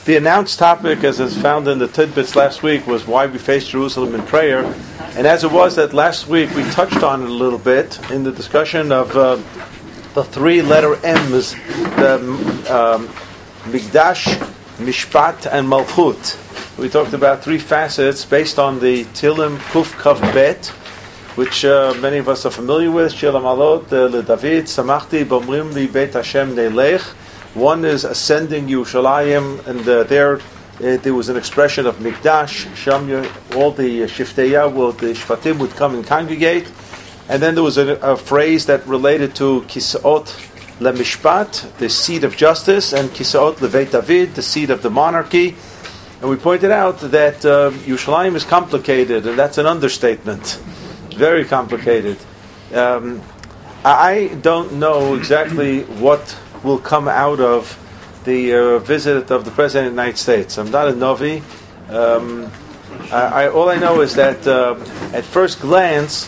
The announced topic, as is found in the tidbits last week, was why we face Jerusalem in prayer. And as it was that last week, we touched on it a little bit in the discussion of the three letter M's, the Mikdash, Mishpat, and Malchut. We talked about three facets based on the Tilim Kuf Kav Bet, which many of us are familiar with. Shir Malot LeDavid, Samachti Bomrim Li Beit Hashem Neilech. One is ascending Yerushalayim, and there was an expression of Mikdash. Sham, all the Shifteyah, the Shvatim would come and congregate. And then there was a phrase that related to Kisaot LeMishpat, the seat of justice, and Kisaot LeVeit David, the seat of the monarchy. And we pointed out that Yerushalayim is complicated, and that's an understatement. Very complicated. I don't know exactly what will come out of the visit of the President of the United States. I'm not a Novi. All I know is that at first glance,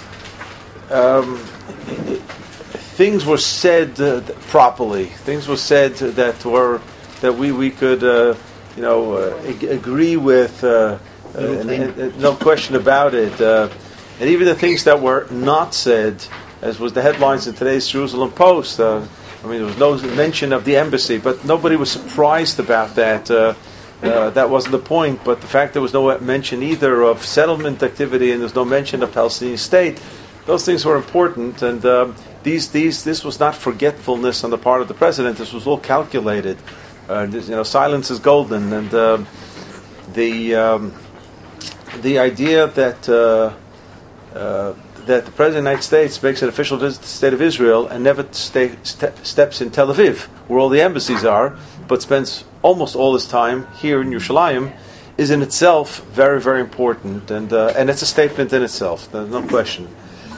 things were said properly. Things were said that we could agree with. No question about it. And even the things that were not said, as was the headlines in today's Jerusalem Post. There was no mention of the embassy, but nobody was surprised about that. That wasn't the point. But the fact there was no mention either of settlement activity and there's no mention of Palestinian state, those things were important. And this was not forgetfulness on the part of the president. This was all calculated. Silence is golden, and the idea that the President of the United States makes an official visit to the State of Israel and never steps in Tel Aviv, where all the embassies are, but spends almost all his time here in Yerushalayim, is in itself very, very important, and it's a statement in itself. There's no question.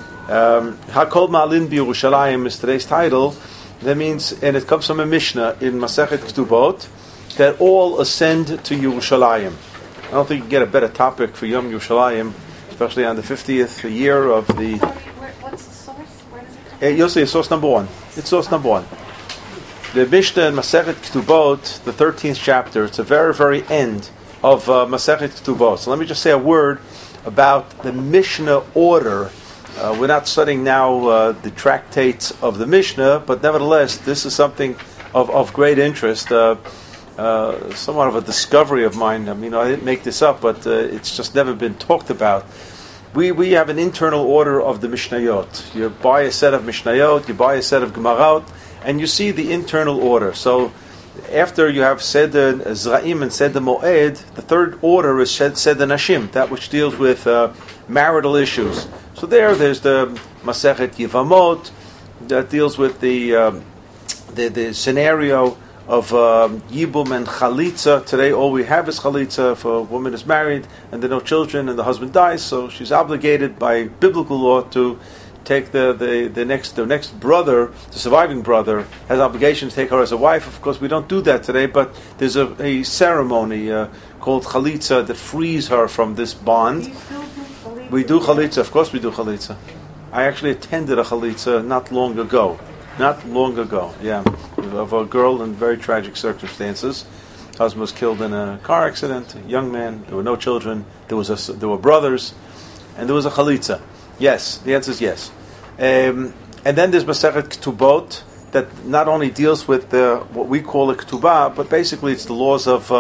Hakol Ma'alin B'Yerushalayim is today's title. That means, and it comes from a Mishnah in Masechet Ketubot, that all ascend to Yerushalayim. I don't think you can get a better topic for Yom Yerushalayim, especially on the 50th year of the... What's the source? Where does it come from? You'll see, it's source number one. It's source number one. The Mishnah in Masechet Ketubot, the 13th chapter, it's the very, very end of Masechet Ketubot. So let me just say a word about the Mishnah order. We're not studying now the tractates of the Mishnah, but nevertheless, this is something of great interest. Somewhat of a discovery of mine. I didn't make this up, but it's just never been talked about. We have an internal order of the Mishnayot. You buy a set of Mishnayot, you buy a set of Gemarot, and you see the internal order. So after you have Seder Zra'im and Seder Moed, the third order is Seder Nashim, that which deals with marital issues. So there's the Masechet Yevamot that deals with the scenario of Yibum and Chalitza. Today all we have is Chalitza if a woman is married and there are no children and the husband dies, so she's obligated by biblical law to take the next brother, the surviving brother, has obligation to take her as a wife. Of course we don't do that today, but there's a ceremony called Chalitza that frees her from this bond. Do you still do Chalitza? We do Chalitza, of course we do Chalitza. I actually attended a Chalitza not long ago, yeah, of a girl in very tragic circumstances. Her husband was killed in a car accident, a young man, there were no children, there were brothers, and there was a Chalitza. Yes, the answer is yes. And then there's Masechet Ketubot that not only deals with what we call a Ketubah, but basically it's the laws of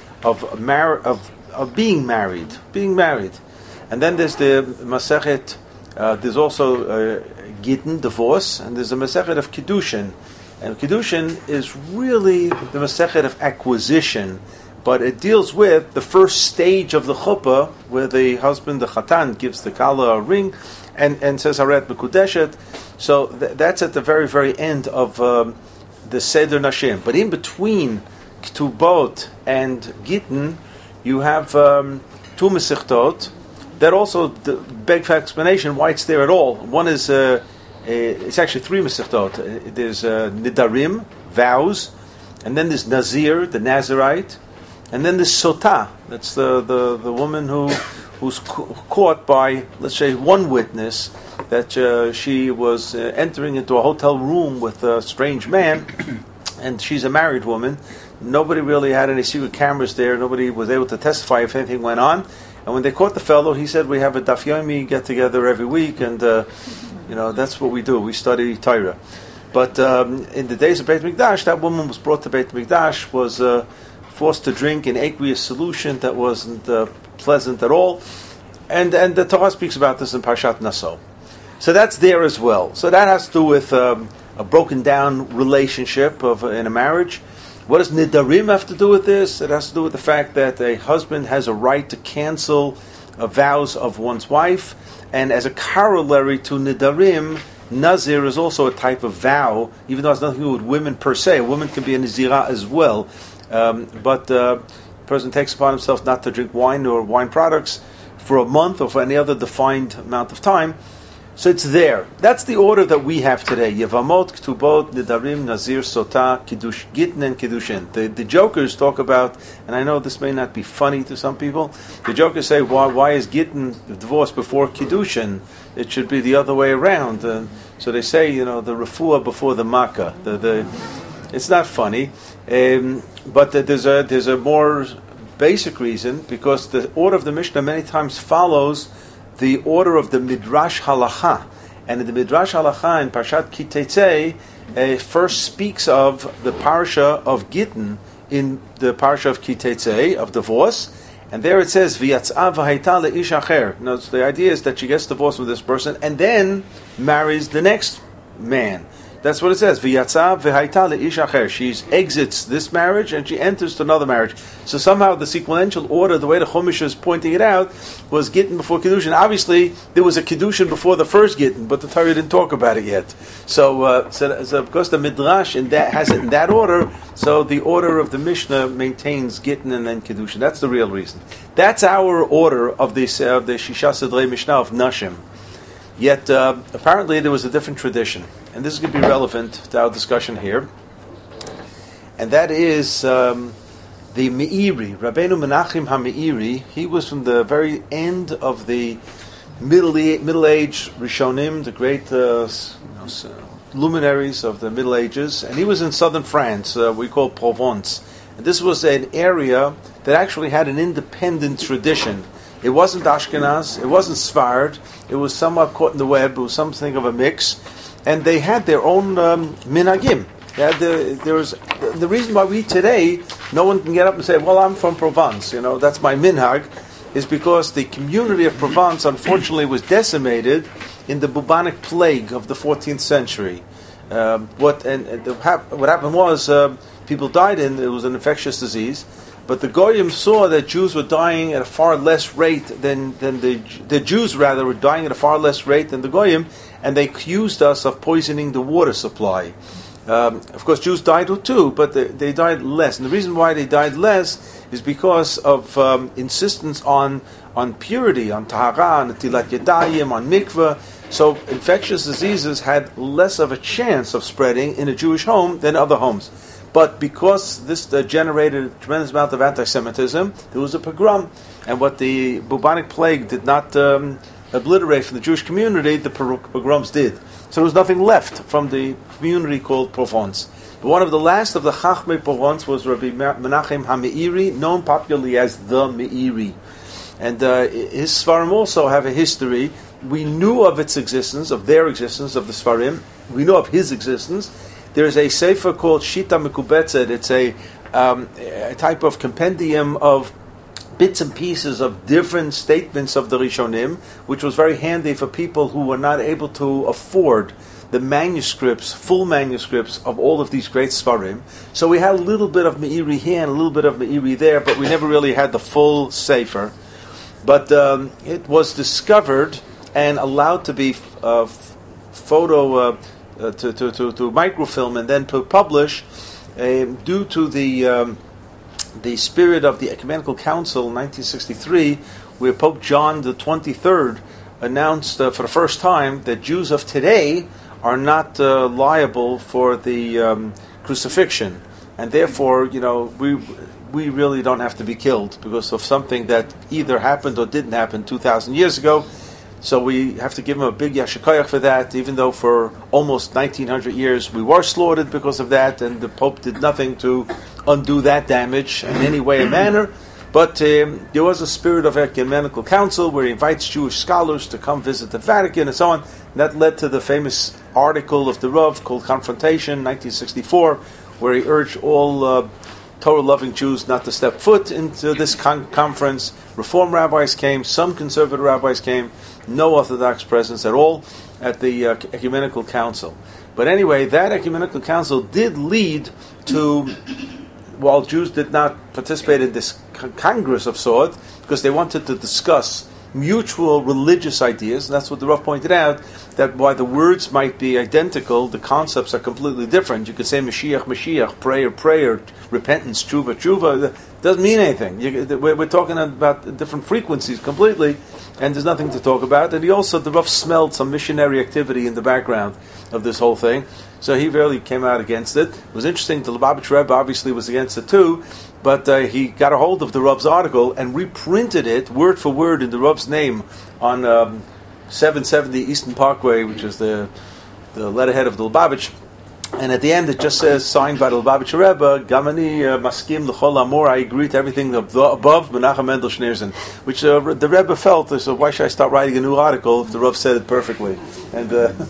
being married. And then there's the Masechet, there's also Gittin, divorce, and there's a Masechet of Kiddushin. And Kiddushin is really the Masechet of acquisition, but it deals with the first stage of the chuppah, where the husband, the chatan, gives the kala a ring and says Haret Mekudeshet. So that's at the very, very end of the Seder Nashim. But in between Ketubot and Gittin, you have two Mesichtot that also beg for explanation why it's there at all. One is, it's actually three Mesichtot. There's Nidarim, vows, and then there's Nazir, the Nazirite, and then there's Sotah, that's the woman who's caught by, let's say, one witness, that she was entering into a hotel room with a strange man, and she's a married woman. Nobody really had any secret cameras there. Nobody was able to testify if anything went on. And when they caught the fellow, he said, "We have a Daf Yomi get together every week, and that's what we do. We study Torah." But in the days of Beit Mikdash, that woman was brought to Beit Mikdash, was forced to drink an aqueous solution that wasn't pleasant at all. And the Torah speaks about this in Parshat Naso. So that's there as well. So that has to do with a broken down relationship in a marriage. What does Nidarim have to do with this? It has to do with the fact that a husband has a right to cancel vows of one's wife. And as a corollary to Nidarim, Nazir is also a type of vow, even though it has nothing to do with women per se. A woman can be a Nazirah as well. But a person takes upon himself not to drink wine or wine products for a month or for any other defined amount of time. So it's there. That's the order that we have today. Yevamot, Ktubot, Nidarim, Nazir, Sotah, Kiddush, Gittin, and Kiddushin. The jokers talk about, and I know this may not be funny to some people, the jokers say, why is Gittin divorce before Kiddushin? It should be the other way around. So they say, the refuah before the makkah. It's not funny, but there's a more basic reason, because the order of the Mishnah many times follows the order of the Midrash Halacha. And in the Midrash Halacha in Parshat Ki Teitzei, first speaks of the Parsha of Gittin in the Parsha of Ki Teitzei, of divorce. And there it says, V'yatz'a v'haita le'ish acher. Now, so the idea is that she gets divorced from this person and then marries the next man. That's what it says. V'yatz'a v'haita le'ish acher. She exits this marriage and she enters to another marriage. So somehow the sequential order, the way the Chumash is pointing it out, was Gittin before Kiddushin. Obviously, there was a Kiddushin before the first Gittin, but the Torah didn't talk about it yet. So because the Midrash has it in that order, so the order of the Mishnah maintains Gittin and then Kiddushin. That's the real reason. That's our order of the Shisha Sedrei Mishnah of Nashim. Yet, apparently there was a different tradition. And this is going to be relevant to our discussion here. And that is the Meiri, Rabbeinu Menachem HaMeiri. He was from the very end of the Middle Age Rishonim, the great luminaries of the Middle Ages. And he was in southern France, we call Provence. And this was an area that actually had an independent tradition. It wasn't Ashkenaz, it wasn't Sfard, it was somewhat caught in the web, it was something of a mix, and they had their own minhagim. There was the reason why we today, no one can get up and say, well, I'm from Provence, that's my minhag, is because the community of Provence, unfortunately, was decimated in the bubonic plague of the 14th century. What happened was, people died it was an infectious disease, but the Goyim saw that Jews were dying at a far less rate than the Jews rather were dying at a far less rate than the Goyim, and they accused us of poisoning the water supply. Of course, Jews died too, but they died less. And the reason why they died less is because of insistence on purity, on tahara, on tilat yadayim, on mikveh. So infectious diseases had less of a chance of spreading in a Jewish home than other homes. But because this generated a tremendous amount of anti-Semitism, there was a pogrom. And what the bubonic plague did not obliterate from the Jewish community, the pogroms did. So there was nothing left from the community called Provence. But one of the last of the Chachmei Provence was Rabbi Menachem HaMeiri, known popularly as the Meiri. And his Sfarim also have a history. We knew of its existence, of their existence, of the Sfarim. We know of his existence. There's a sefer called Shita Mekubetzet. It's a type of compendium of bits and pieces of different statements of the Rishonim, which was very handy for people who were not able to afford the manuscripts, full manuscripts of all of these great Sfarim. So we had a little bit of Meiri here and a little bit of Meiri there, but we never really had the full sefer. But it was discovered and allowed to be to microfilm and then to publish due to the spirit of the Ecumenical Council in 1963, where Pope John the 23rd announced for the first time that Jews of today are not liable for the crucifixion, and therefore, we really don't have to be killed because of something that either happened or didn't happen 2,000 years ago. So we have to give him a big yashikayach for that, even though for almost 1900 years we were slaughtered because of that, and the Pope did nothing to undo that damage in any way or manner. But there was a spirit of ecumenical council where he invites Jewish scholars to come visit the Vatican and so on. And that led to the famous article of the Rav called Confrontation, 1964, where he urged all Torah-loving Jews not to step foot into this conference. Reform rabbis came, some conservative rabbis came, no Orthodox presence at all at the ecumenical council. But anyway, that ecumenical council did lead to, while Jews did not participate in this congress of sorts, because they wanted to discuss mutual religious ideas, and that's what the Rav pointed out, that while the words might be identical, the concepts are completely different. You could say Mashiach, Mashiach, prayer, prayer, repentance, tshuva, tshuva. It doesn't mean anything. We're talking about different frequencies completely, and there's nothing to talk about. And the Rav smelled some missionary activity in the background of this whole thing, so he really came out against it. It was interesting, the Lubavitch Rebbe obviously was against it too, but he got a hold of the Rav's article and reprinted it word for word in the Rav's name on 770 Eastern Parkway, which is the letterhead of the Lubavitch. And at the end it just says, signed by the Lubavitch Rebbe, Gamani Maskim L'chol Amor, I agree to everything above, Menachem Mendel Schneerson, which the Rebbe felt, so why should I start writing a new article if the Rav said it perfectly? And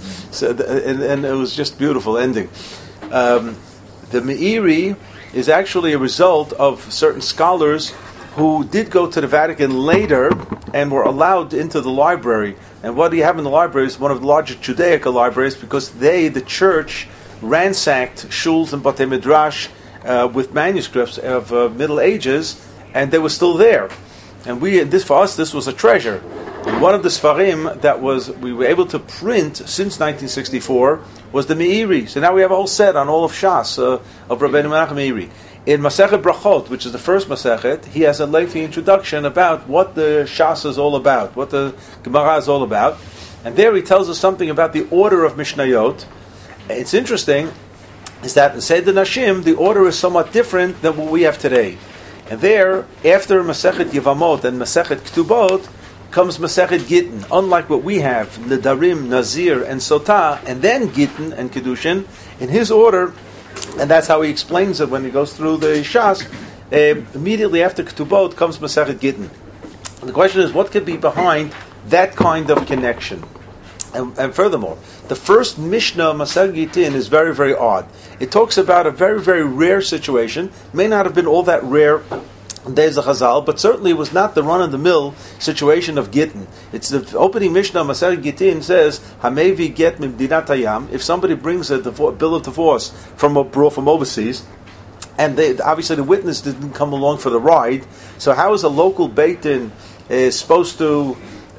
and it was just beautiful ending. The Meiri is actually a result of certain scholars who did go to the Vatican later and were allowed into the library. And what do you have in the library is one of the largest Judaica libraries, because the church, ransacked shuls and batei midrash with manuscripts of Middle Ages, and they were still there. And for us, this was a treasure. And one of the Sfarim that we were able to print since 1964 was the Meiri. So now we have a whole set on all of Shas of Rabbeinu Menachem Meiri. In Masechet Brachot, which is the first Masechet, he has a lengthy introduction about what the Shas is all about, what the Gemara is all about. And there he tells us something about the order of Mishnayot. It's interesting is that in Seder Nashim, the order is somewhat different than what we have today. And there, after Masechet Yevamot and Masechet Ktubot, comes Masechet Gittin. Unlike what we have, Nedarim, Nazir, and Sotah, and then Gittin and Kedushin, in his order, and that's how he explains it when he goes through the Shas, immediately after Ktubot comes Masechet Gittin. And the question is, what could be behind that kind of connection? And furthermore, the first Mishnah, Masechet Gittin, is very, very odd. It talks about a very, very rare situation. May not have been all that rare in days of Chazal, but certainly it was not the run-of-the-mill situation of Gittin. It's the opening Mishnah, Masechet Gittin, says, Hamevi get mimdinat hayam. If somebody brings a bill of divorce from overseas, and obviously the witness didn't come along for the ride, so how is a local Beit Din supposed to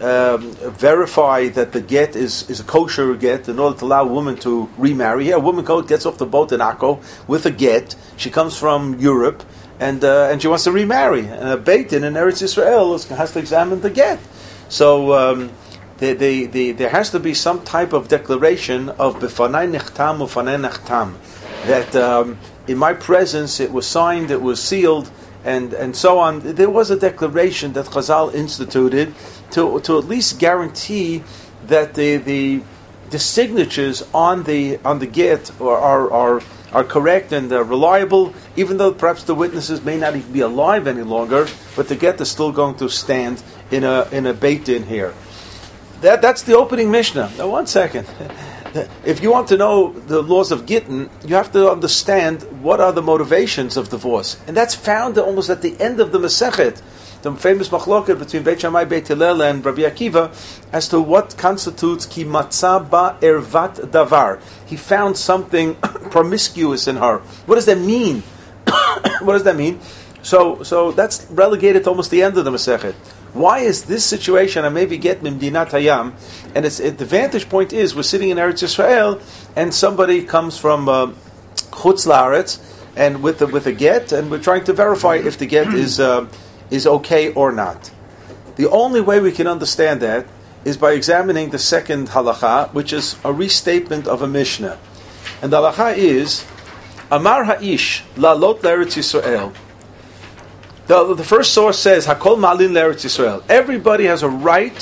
verify that the get is a kosher get in order to allow a woman to remarry? Yeah, a woman gets off the boat in Akko with a get. She comes from Europe and she wants to remarry. And a Beit Din in Eretz Yisrael has to examine the get. So there has to be some type of declaration of B'fanai Nechtam U'fanai Nechtam, that in my presence it was signed, it was sealed, and so on. There was a declaration that Chazal instituted to at least guarantee that the signatures on the get are correct and reliable, even though perhaps the witnesses may not even be alive any longer, but the get is still going to stand in a Beit Din here. That's the opening Mishnah. Now, one second. If you want to know the laws of Gittin, you have to understand what are the motivations of divorce. And that's found almost at the end of the Masechet, the famous machloket between Beit Shammai, Beit Hillel, and Rabbi Akiva, as to what constitutes ki matzah ba ervat davar. He found something promiscuous in her. What does that mean? What does that mean? So that's relegated to almost the end of the Masechet. Why is this situation, I maybe get mimdinat hayam, and the vantage point is we're sitting in Eretz Yisrael and somebody comes from Chutz La'aretz and with a get, and we're trying to verify if the get is okay or not. The only way we can understand that is by examining the second halacha, which is a restatement of a Mishnah. And the halacha is Amar Ha'ish la'alot l'Eretz Yisrael. The first source says Hakol Ma'alin l'Eretz Yisrael. Everybody has a right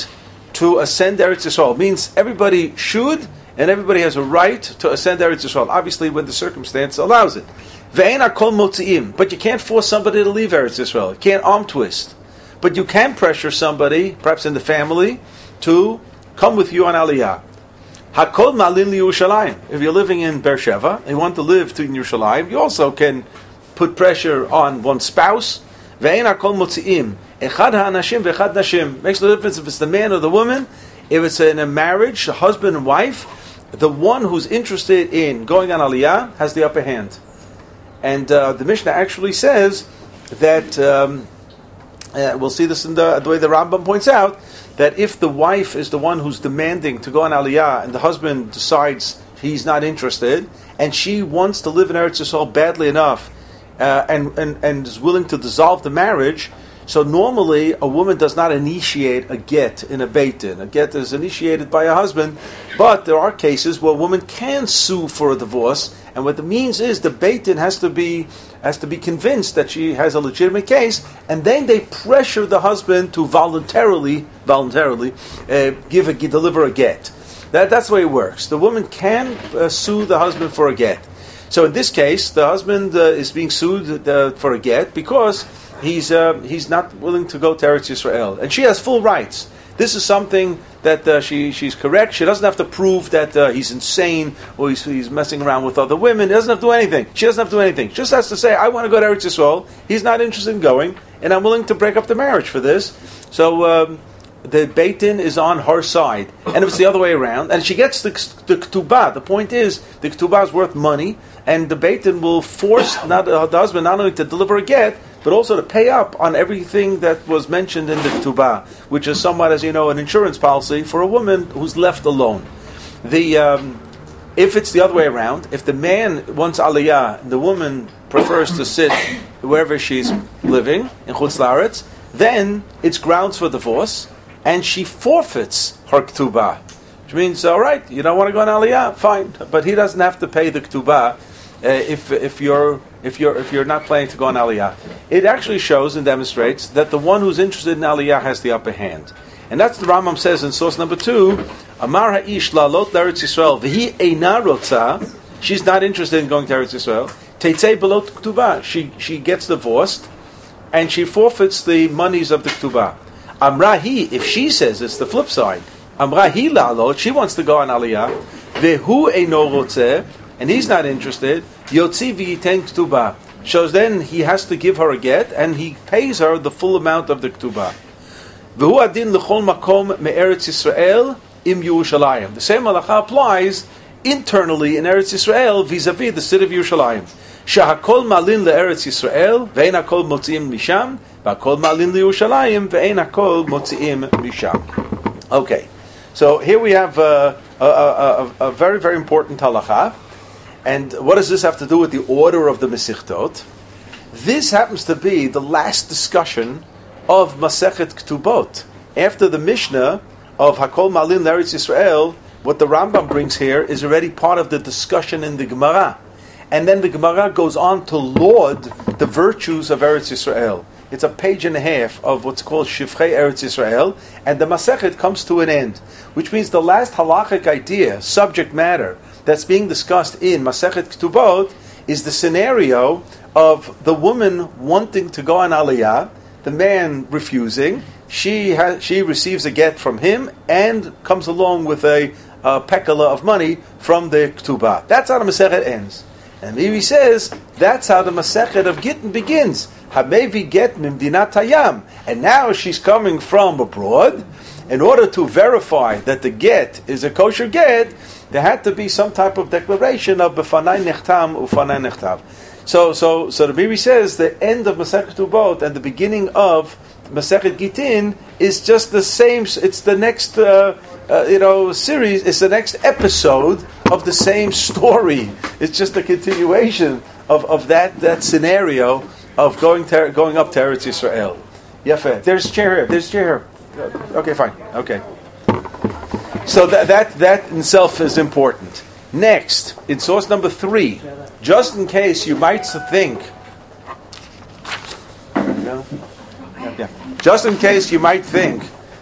to ascend Eretz Yisrael. It means everybody should, and everybody has a right to ascend Eretz Yisrael, obviously when the circumstance allows it. Ve'ein hakol motzi'im, but you can't force somebody to leave Eretz Yisrael. You can't arm twist. But you can pressure somebody, perhaps in the family, to come with you on Aliyah. Hakol ma'alin liyushalayim. If you're living in Beersheba and you want to live in Yerushalayim, you also can put pressure on one spouse. Ve'ein hakol motzi'im. Echad ha'anashim ve'echad nashim. Makes no difference if it's the man or the woman. If it's in a marriage, a husband and wife, the one who's interested in going on Aliyah has the upper hand. And the Mishnah actually says that, we'll see this in the way the Rambam points out, that if the wife is the one who's demanding to go on Aliyah and the husband decides he's not interested, and she wants to live in Eretz Yisrael badly enough, and is willing to dissolve the marriage, so normally a woman does not initiate a get in a Beit Din. A get is initiated by a husband, but there are cases where a woman can sue for a divorce, and what it means is the Beit Din has to be convinced that she has a legitimate case, and then they pressure the husband to voluntarily deliver a get. That's the way it works. The woman can sue the husband for a get. So in this case, the husband is being sued for a get because he's not willing to go to Eretz Yisrael, and she has full rights. This is something that she's correct. She doesn't have to prove that he's insane or he's messing around with other women. He doesn't have to do anything. She doesn't have to do anything. She just has to say, I want to go to Eretz Yisrael. He's not interested in going, and I'm willing to break up the marriage for this. So the Beit Din is on her side. And if it's the other way around, and she gets the Ketubah, the point is, the Ketubah is worth money, and the Beit Din will force the husband not only to deliver a get, but also to pay up on everything that was mentioned in the Ketubah, which is somewhat, as you know, an insurance policy for a woman who's left alone. If it's the other way around, if the man wants Aliyah and the woman prefers to sit wherever she's living, in Chutz La'aretz, then it's grounds for divorce, and she forfeits her Ketubah. Which means, all right, you don't want to go on Aliyah, fine, but he doesn't have to pay the Ketubah if you're not planning to go on Aliyah. It actually shows and demonstrates that the one who's interested in Aliyah has the upper hand. And that's the Rambam says in source number 2, Amar ha'ish la'alot l'Eretz Yisrael v'hi eina rotza, she's not interested in going to Eretz Yisrael, teitzei belot Ketubah, she gets divorced, and she forfeits the monies of the Ketubah. Amrahi, if she says, it's the flip side, Amrahi la'alot, she wants to go on Aliyah, v'hu eino rotzeh, and he's not interested, Yotzi v'yiten Ketubah. Shows then he has to give her a get, and he pays her the full amount of the Ketubah. V'hu adin l'chol makom me'eretz Yisrael im Yerushalayim. The same halacha applies internally in Eretz Yisrael vis-a-vis the city of Yerushalayim. Shahakol malin le'eretz Yisrael ve'ein hakol motzi'im misham v'hakol malin le'Yerushalayim ve'ein hakol motzi'im misham. Okay, so here we have a very, very important halacha. And what does this have to do with the order of the Mesichtot? This happens to be the last discussion of Masechet Ketubot. After the Mishnah of Hakol Malin L'Eretz Yisrael, what the Rambam brings here is already part of the discussion in the Gemara. And then the Gemara goes on to laud the virtues of Eretz Yisrael. It's a page and a half of what's called Shivchei Eretz Yisrael, and the Masechet comes to an end, which means the last halachic idea, subject matter, that's being discussed in Masechet Ketubot is the scenario of the woman wanting to go on Aliyah, the man refusing. She receives a get from him and comes along with a pekala of money from the Ketubah. That's how the Masechet ends. And he says that's how the Masechet of Gittin begins. Hamevi get mimdinat hayam, and now she's coming from abroad. In order to verify that the get is a kosher get, there had to be some type of declaration of Befanai Nechtam Ufanai Nechtav. So the Biri says the end of Masechet Ketubot and the beginning of Masechet Gittin is just the same. It's the next series. It's the next episode of the same story. It's just a continuation of that scenario of going up to Eretz Yisrael. Yafeh. There's a chair here. There's a chair here. Okay, fine. Okay. So that in itself is important. Next, in source number 3, just in case you might think, just in case you might think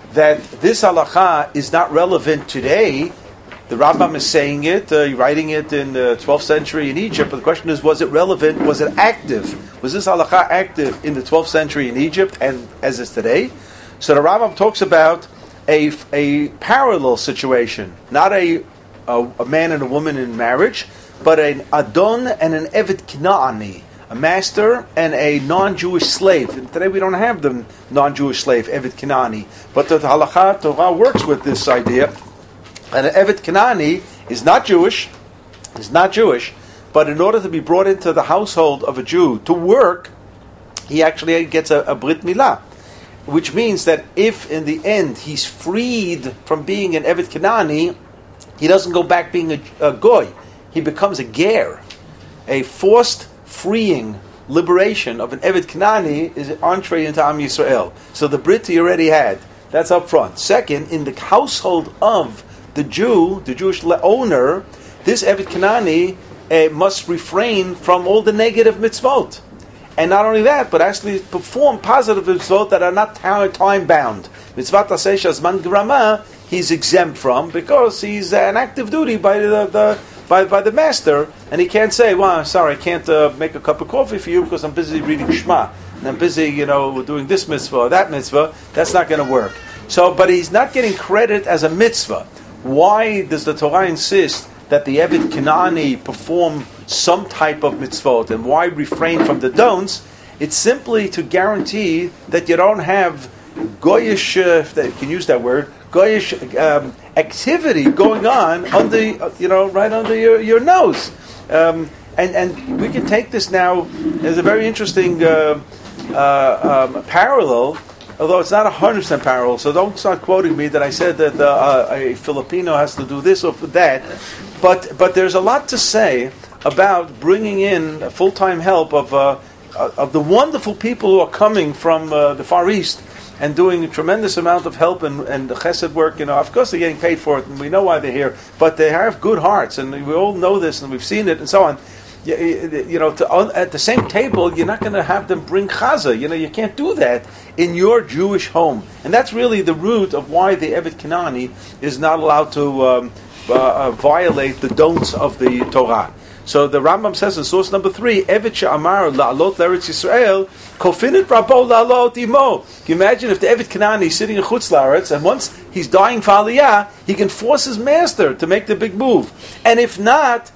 that this halacha is not relevant today. The Rambam is saying it, writing it in the 12th century in Egypt, but the question is, was it relevant? Was it active? Was this halacha active in the 12th century in Egypt and as is today? So the Rambam talks about a parallel situation, not a man and a woman in marriage, but an Adon and an Eved Knaani, a master and a non-Jewish slave. And today we don't have the non-Jewish slave, Eved Knaani, but the Halakha Torah works with this idea. And an Eved Knaani is not Jewish, but in order to be brought into the household of a Jew to work, he actually gets a Brit Milah, which means that if in the end he's freed from being an Eved Knaani, he doesn't go back being a Goy. He becomes a Ger. A forced freeing liberation of an Eved Knaani is an entree into Am Yisrael. So the Brit he already had. That's up front. Second, in the household of the Jew, the Jewish owner, this Eved Knaani must refrain from all the negative mitzvot. And not only that, but actually perform positive mitzvot that are not time-bound. Mitzvot aseh shazman grama, he's exempt from, because he's an active duty by the master, and he can't say, well, sorry, I can't make a cup of coffee for you because I'm busy reading Shema, and I'm busy, doing this mitzvah or that mitzvah. That's not going to work. So, but he's not getting credit as a mitzvah. Why does the Torah insist that the Eved Knaani perform some type of mitzvot, and why refrain from the don'ts? It's simply to guarantee that you don't have goyish, if you can use that word, goyish activity going on under, right under your nose. And we can take this now as a very interesting parallel, although it's not 100% parallel, so don't start quoting me that I said that a Filipino has to do this or that. But there's a lot to say about bringing in full-time help of the wonderful people who are coming from the Far East and doing a tremendous amount of help and the chesed work. Of course they're getting paid for it, and we know why they're here. But they have good hearts, and we all know this, and we've seen it, and so on. At the same table, you're not going to have them bring chaza. You can't do that in your Jewish home, and that's really the root of why the Eved Knaani is not allowed to violate the don'ts of the Torah. So the Rambam says in source number 3, Eved she'amar la'alot l'Eretz Yisrael, kofinit rabo la'alot imo. Can you imagine if the Eved Knaani is sitting in Chutz La'aretz, and once he's dying for Aliyah, he can force his master to make the big move. And if not,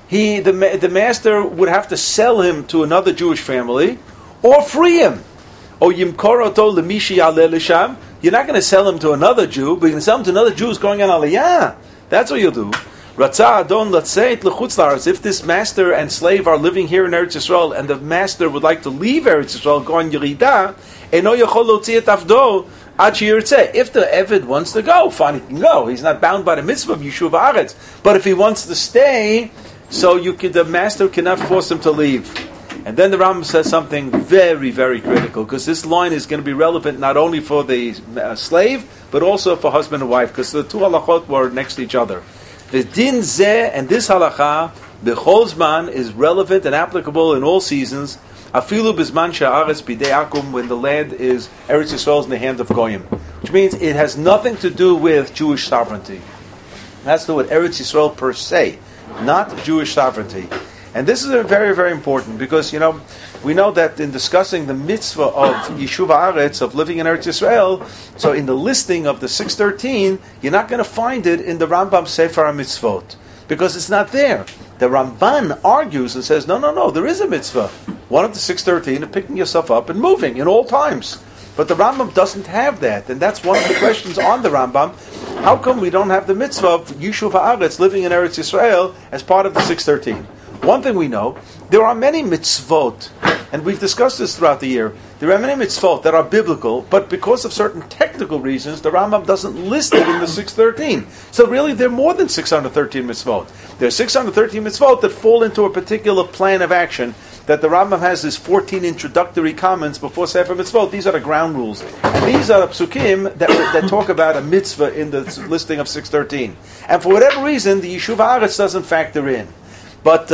the master would have to sell him to another Jewish family, or free him. Or yimkor oto l'mishi yaleh l'sham. You're not going to sell him to another Jew, but you're going to sell him to another Jew who's going on Aliyah. That's what you'll do. Ratzah adon latzeit l'chutz la'aretz. If this master and slave are living here in Eretz Yisrael, and the master would like to leave Eretz Yisrael, go on Yerida, eno yochol lotzi et avdo ad sheyirtzeh. If the Eved wants to go, fine, he can go. He's not bound by the mitzvah of Yishuv Haaretz. But if he wants to stay, so the master cannot force him to leave. And then the Rambam says something very, very critical, because this line is going to be relevant not only for the slave, but also for husband and wife, because the two halachot were next to each other. The din zeh, and this halacha, b'chol zman, is relevant and applicable in all seasons, afilu b'zman she'aretz b'dei akum, when the land is, Eretz Yisrael is in the hand of Goyim. Which means it has nothing to do with Jewish sovereignty. It has to do with Eretz Yisrael per se, not Jewish sovereignty. And this is very, very important, because, we know that in discussing the mitzvah of Yishuv Haaretz, of living in Eretz Yisrael, so in the listing of the 613, you're not going to find it in the Rambam Sefer HaMitzvot, because it's not there. The Ramban argues and says, no, there is a mitzvah. One of the 613 of picking yourself up and moving in all times. But the Rambam doesn't have that, and that's one of the questions on the Rambam. How come we don't have the mitzvah of Yishuv Haaretz, living in Eretz Yisrael, as part of the 613? One thing we know, there are many mitzvot, and we've discussed this throughout the year, there are many mitzvot that are biblical, but because of certain technical reasons, the Rambam doesn't list it in the 613. So really, there are more than 613 mitzvot. There are 613 mitzvot that fall into a particular plan of action, that the Rambam has his 14 introductory comments before Sefer Mitzvot. These are the ground rules. And these are the psukim that talk about a mitzvah in the listing of 613. And for whatever reason, the Yishuv Haaretz doesn't factor in. But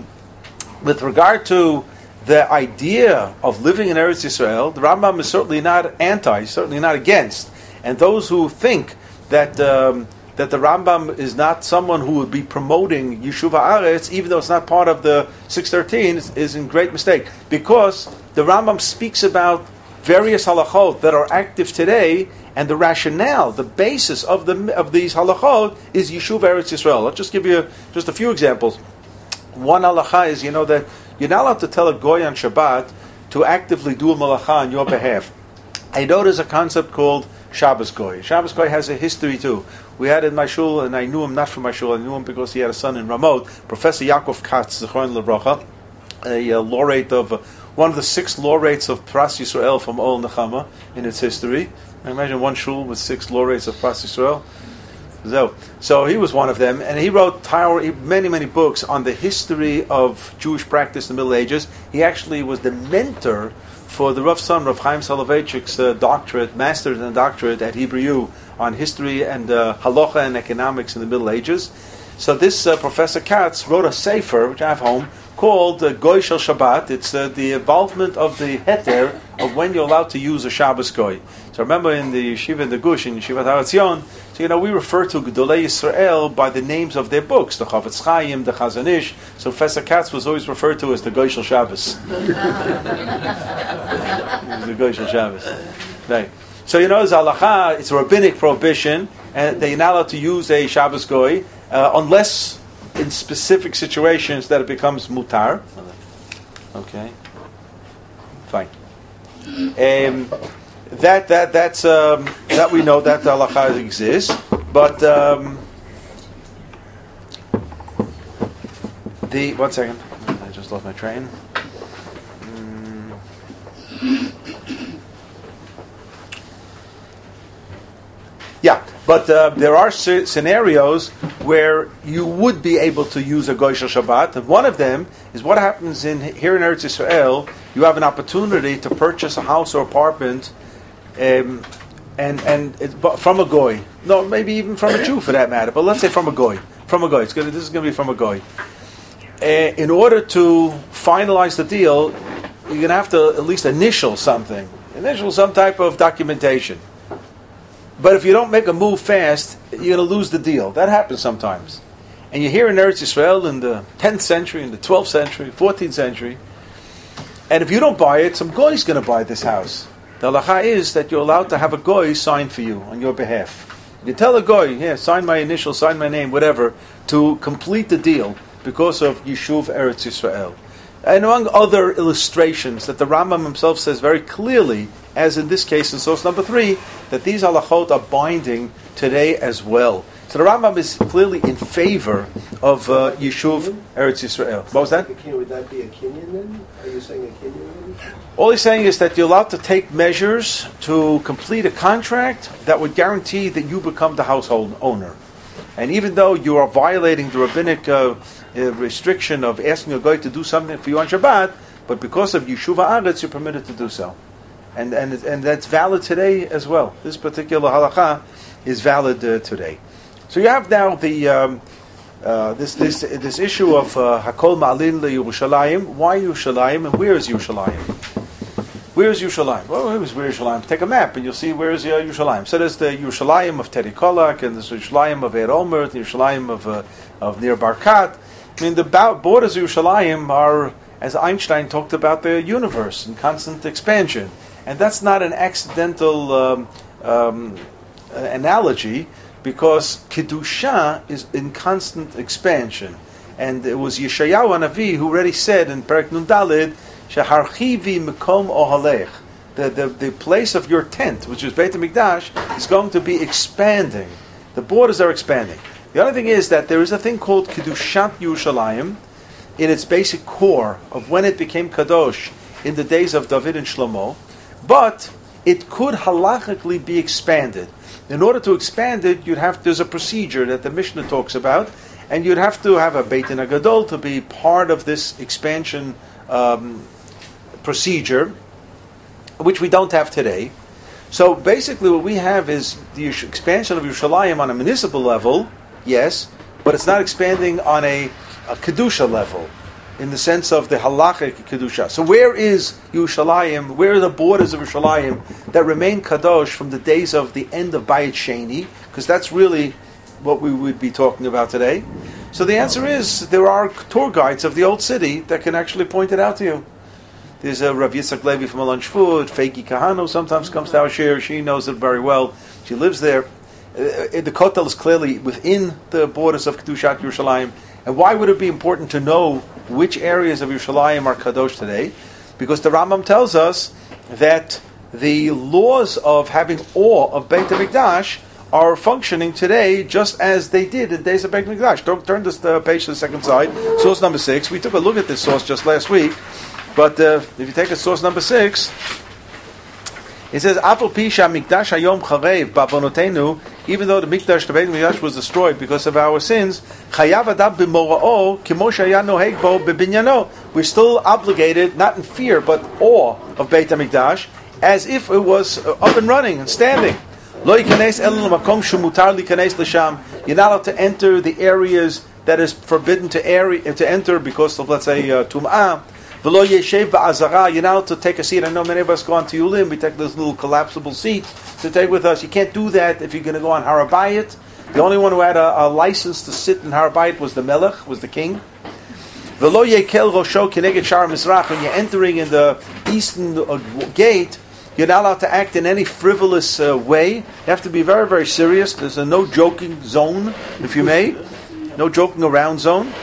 with regard to the idea of living in Eretz Yisrael, the Rambam is certainly not anti, certainly not against. And those who think that that the Rambam is not someone who would be promoting Yeshuv Haaretz, even though it's not part of the 613, is in great mistake. Because the Rambam speaks about various halachot that are active today, and the rationale, the basis of these halachot is Yeshuv Eretz Yisrael. I'll just give you just a few examples. One halacha is, that you're not allowed to tell a goy on Shabbat to actively do a malacha on your behalf. I know there's a concept called Shabbos Goy. Shabbos Goy has a history too. We had in my shul, and I knew him not from my shul, I knew him because he had a son in Ramot, Professor Yaakov Katz, Zichron Livracha, a laureate of, one of the 6 laureates of Pras Yisrael from Ol Nechama in its history. I imagine one shul with 6 laureates of Pras Yisrael. So he was one of them, and he wrote many, many books on the history of Jewish practice in the Middle Ages. He actually was the mentor for the Rav's son, Rav Chaim Soloveitchik's doctorate, master's and doctorate at Hebrew U on history and halacha and economics in the Middle Ages. So this Professor Katz wrote a sefer, which I have home, called Goy Shel Shabbat. It's the involvement of the heter of when you're allowed to use a Shabbos Goy. So remember in the Yeshiva in the Gush, in Yeshivat Har Etzion, so we refer to Gedolei Yisrael by the names of their books, the Chavetz Chaim, the Chazon Ish. So Professor Katz was always referred to as the Goy Shel Shabbos. The Goy Shel Shabbos. Right. So it's halacha, it's a rabbinic prohibition, and they're not allowed to use a Shabbos Goy unless in specific situations that it becomes mutar. Okay. Fine. That we know that the halacha exists, but 1 second, I just lost my train. Yeah, but there are scenarios where you would be able to use a Goy Shel Shabbat, and one of them is what happens here in Eretz Yisrael. You have an opportunity to purchase a house or apartment, and from a Goy. No, maybe even from a Jew for that matter, but let's say from a Goy. From a Goy. This is going to be from a Goy. In order to finalize the deal, you're going to have to at least initial some type of documentation. But if you don't make a move fast, you're going to lose the deal. That happens sometimes. And you're here in Eretz Yisrael in the 10th century, in the 12th century, 14th century, and if you don't buy it, some goy is going to buy this house. The halacha is that you're allowed to have a goy sign for you on your behalf. You tell a goy, sign my initial, sign my name, whatever, to complete the deal because of Yeshuv Eretz Yisrael. And among other illustrations that the Rambam himself says very clearly, as in this case in source number 3, that these halachot are binding today as well. So the Rambam is clearly in favor of Yeshuv Eretz Yisrael. What was that? Would that be a kinyan then? Are you saying a kinyan then? All he's saying is that you're allowed to take measures to complete a contract that would guarantee that you become the household owner. And even though you are violating the rabbinic restriction of asking a guy to do something for you on Shabbat, but because of Yeshuv Haaretz, you're permitted to do so. And that's valid today as well. This particular halacha is valid today. So you have now the this issue of Hakol Ma'alin LeYerushalayim. Why Yerushalayim and where is Yerushalayim? Where is Yerushalayim? Well, where's Yerushalayim? Take a map and you'll see where is Yerushalayim. So there's the Yerushalayim of Teddy Kolak, and there's the Yerushalayim of Eir Omer, the Yerushalayim of Nir Barkat. I mean, the borders of Yerushalayim are, as Einstein talked about, the universe in constant expansion. And that's not an accidental analogy, because Kedusha is in constant expansion. And it was Yeshayahu Hanavi who already said in Perek Nun Daled, Sheharchivi Mekom Ohalech, the place of your tent, which is Beit HaMikdash, is going to be expanding. The borders are expanding. The other thing is that there is a thing called Kedushat Yerushalayim in its basic core of when it became Kadosh in the days of David and Shlomo, but it could halachically be expanded. In order to expand it, there's a procedure that the Mishnah talks about, and you'd have to have a Beit Din HaGadol to be part of this expansion procedure, which we don't have today. So basically what we have is the expansion of Yerushalayim on a municipal level, yes, but it's not expanding on a Kedusha level. in the sense of the halachic kedusha. So where is Yerushalayim? Where are the borders of Yerushalayim that remain kadosh from the days of the end of Bayit Sheni? Because that's really what we would be talking about today. So the answer is there are tour guides of the old city that can actually point it out to you. There's a Rav Yitzchak Levi from Alon Shvut. Feiki Kahano sometimes comes to our share. She knows it very well. She lives there. The Kotel is clearly within the borders of Kedushat Yerushalayim. And why would it be important to know which areas of Yerushalayim are kadosh today? Because the Rambam tells us that the laws of having awe of Beit HaMikdash are functioning today just as they did in days of Beit HaMikdash. Turn this page to the second side, source number 6. We took a look at this source just last week, but if you take a source number 6, it says, "Afal pisha mikdash hayom charev ba'avonotenu." Even though the mikdash, the Beit HaMikdash, was destroyed because of our sins, chayav adam b'mora'o kimo shaya noheg bo bebinyano. We're still obligated, not in fear, but awe of Beit HaMikdash, as if it was up and running and standing. Lo yikanes el makom shumutar likanes l'sham. You're not allowed to enter the areas that is forbidden to enter because of, let's say, tum'ah. V'lo yeshev ba'azara. You're not allowed to take a seat. I know many of us go on to Yulim. We take this little collapsible seat to take with us. You can't do that if you're going to go on Har HaBayit. The only one who had a license to sit in Har HaBayit was the Melech, was the king. V'lo yekel rosho kineged shar mizrach. When you're entering in the eastern gate, you're not allowed to act in any frivolous way. You have to be very, very serious. There's a no joking zone, if you may. No joking around zone.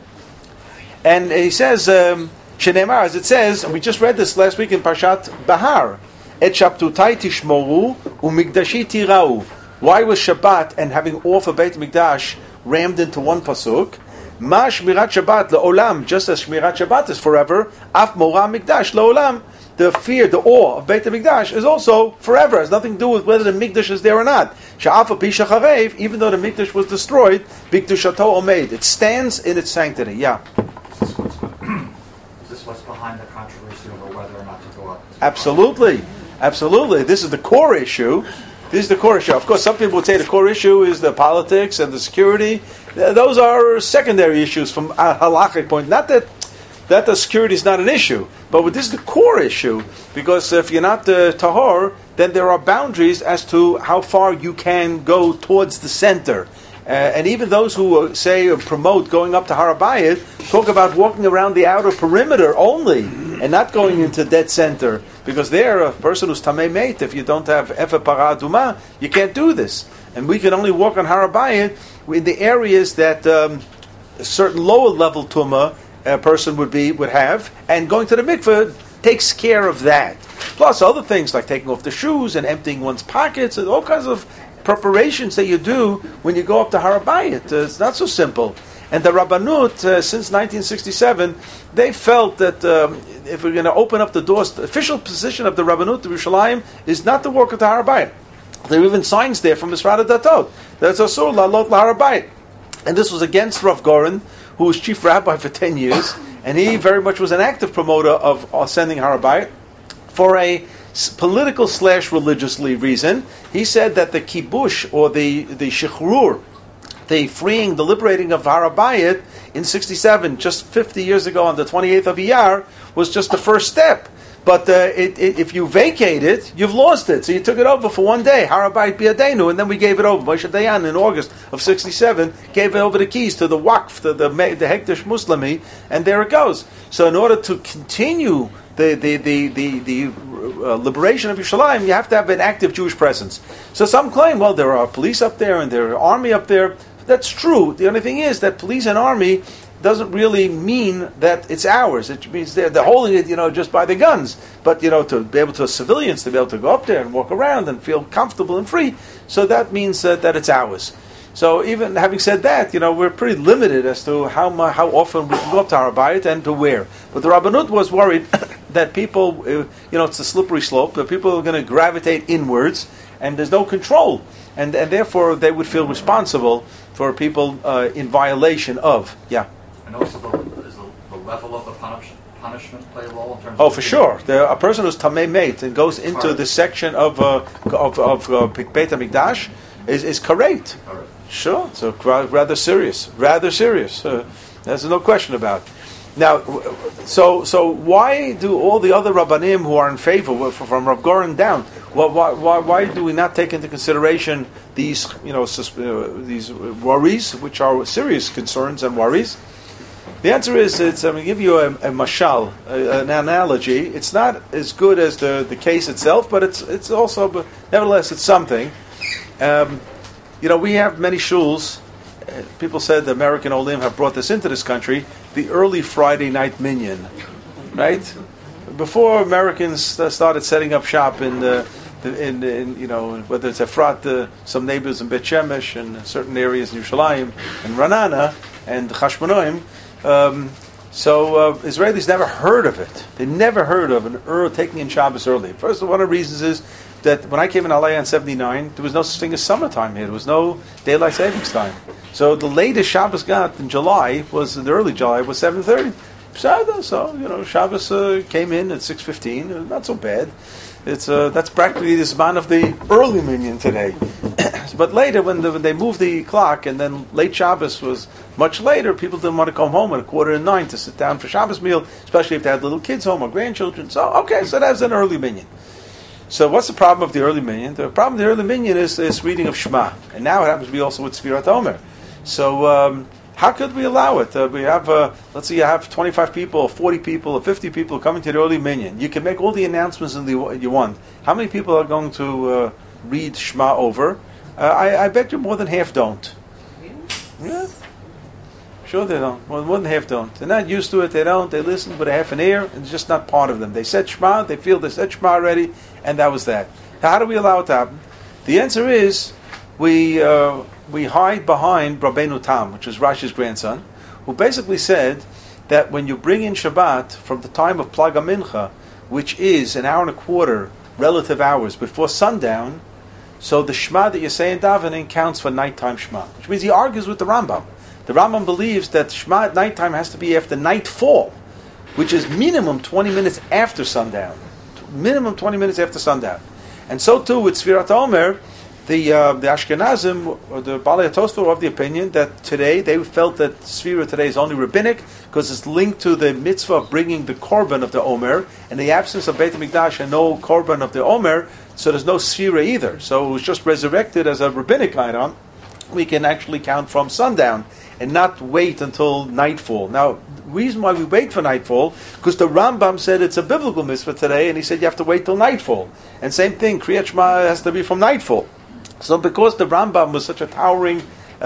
And he says, Shenemar, as it says, and we just read this last week in Parshat Bahar, Et Shabtutai Tishmoru Umigdashi Tirau. Why was Shabbat and having awe for Beit HaMikdash rammed into one pasuk? Ma Shmirat Shabbat Le'olam, just as Shmirat Shabbat is forever, Af Mora Mikdash Le'olam. The fear, the awe of Beit HaMikdash is also forever. It has nothing to do with whether the Mikdash is there or not. Sha'afa Pisha Charev, even though the Mikdash was destroyed, Bikdushato Omeid. It stands in its sanctity. Yeah. Is this what's behind the controversy over whether or not to go up? Absolutely. Absolutely. This is the core issue. This is the core issue. Of course, some people would say the core issue is the politics and the security. Those are secondary issues from a halachic point. Not that the security is not an issue, but this is the core issue, because if you're not tahor, then there are boundaries as to how far you can go towards the center. And even those who say or promote going up to Har HaBayit talk about walking around the outer perimeter only and not going into dead center, because there, a person who's tamei meit, if you don't have efe para aduma, you can't do this. And we can only walk on Har HaBayit in the areas that a certain lower level tumah a person would have, and going to the mikveh takes care of that. Plus other things like taking off the shoes and emptying one's pockets and all kinds of preparations that you do when you go up to Har HaBayit. It's not so simple. And the Rabbanut, since 1967, they felt that if we're going to open up the doors, the official position of the Rabbanut of Yerushalayim is not to walk up to Har HaBayit. There are even signs there from Misrad HaDatot that's asur la'alot lahar HaBayit. And this was against Rav Goren, who was chief rabbi for 10 years, and he very much was an active promoter of ascending Har HaBayit for a political / religiously reason. He said that the kibush, or the shichrur, the freeing, the liberating of Har HaBayit in 67, just 50 years ago on the 28th of Iyar, was just the first step. But if you vacate it, you've lost it. So you took it over for one day, Har HaBayit Biyadeinu, and then we gave it over. Moshe Dayan in August of 67 gave it over the keys to the Waqf, to the Hekdesh Muslimi, and there it goes. So in order to continue the liberation of Yerushalayim, you have to have an active Jewish presence. So some claim, well, there are police up there and there are army up there. That's true. The only thing is that police and army doesn't really mean that it's ours. It means they're holding it, just by the guns. But, to be able to, civilians, to be able to go up there and walk around and feel comfortable and free, so that means that it's ours. So even having said that, we're pretty limited as to how often we can go up to Har HaBayit and to where. But the Rabbanut was worried that people, it's a slippery slope, that people are going to gravitate inwards, and there's no control. And therefore they would feel responsible for people in violation of, And also, does the level of the punishment play a role in terms of... Oh, for sure. A person who's tamei meit and goes into the section of Beit HaMikdash is correct. Sure, so rather serious. There's no question about it. Now, so why do all the other Rabbanim who are in favor, from Rav Goren down, why do we not take into consideration these these worries, which are serious concerns and worries? The answer is, I'm going to give you a mashal, an analogy. It's not as good as the case itself, but it's also, but nevertheless, it's something. We have many shuls. People said the American Olim have brought this into this country, the early Friday night minyan, right? Before Americans started setting up shop in whether it's Efrat, some neighbors in Bet Shemesh and certain areas in Yerushalayim and Ranana and Chashmonaim. So Israelis never heard of it. They never heard of taking in Shabbos early. First, one of the reasons is that when I came in Aliyah in 79, there was no such thing as summertime here. There was no daylight savings time. So the latest Shabbos got in July in the early July was 7:30. So Shabbos came in at 6:15. Not so bad. That's practically the span of the early minyan today. But later, when they moved the clock, and then late Shabbos was much later, people didn't want to come home at 8:45 to sit down for Shabbos meal, especially if they had little kids home or grandchildren. So that was an early minyan. So what's the problem of the early minyan? The problem of the early minyan is this reading of Shema, and now it happens to be also with Sfirat Omer. So how could we allow it? We have, let's say you have 25 people, or 40 people, or 50 people coming to the early minyan. You can make all the announcements you want. How many people are going to read Shema over? I bet you more than half don't. Yeah. Sure they don't. More than half don't. They're not used to it. They don't. They listen with a half an ear, and it's just not part of them. They said Shema, they feel they said Shema already, and that was that. How do we allow it to happen? The answer is we hide behind Rabbeinu Tam, which is Rashi's grandson, who basically said that when you bring in Shabbat from the time of Plaga Mincha, which is an hour and a quarter relative hours before sundown, so the Shema that you say in davening counts for nighttime Shema, which means he argues with the Rambam. The Rambam believes that Shema at nighttime has to be after nightfall, which is minimum 20 minutes after sundown. Minimum 20 minutes after sundown. And so too with Sfirat Omer, the Ashkenazim, or the Balei HaTosfot, were of the opinion that today, they felt that Sfira today is only rabbinic, because it's linked to the mitzvah of bringing the korban of the Omer, and the absence of Beit HaMikdash and no korban of the Omer, so there's no Sfira either. So it was just resurrected as a rabbinic item. We can actually count from sundown and not wait until nightfall. Now, the reason why we wait for nightfall, because the Rambam said it's a biblical mitzvah today, and he said you have to wait till nightfall. And same thing, Kriyat Shema has to be from nightfall. So because the Rambam was such a towering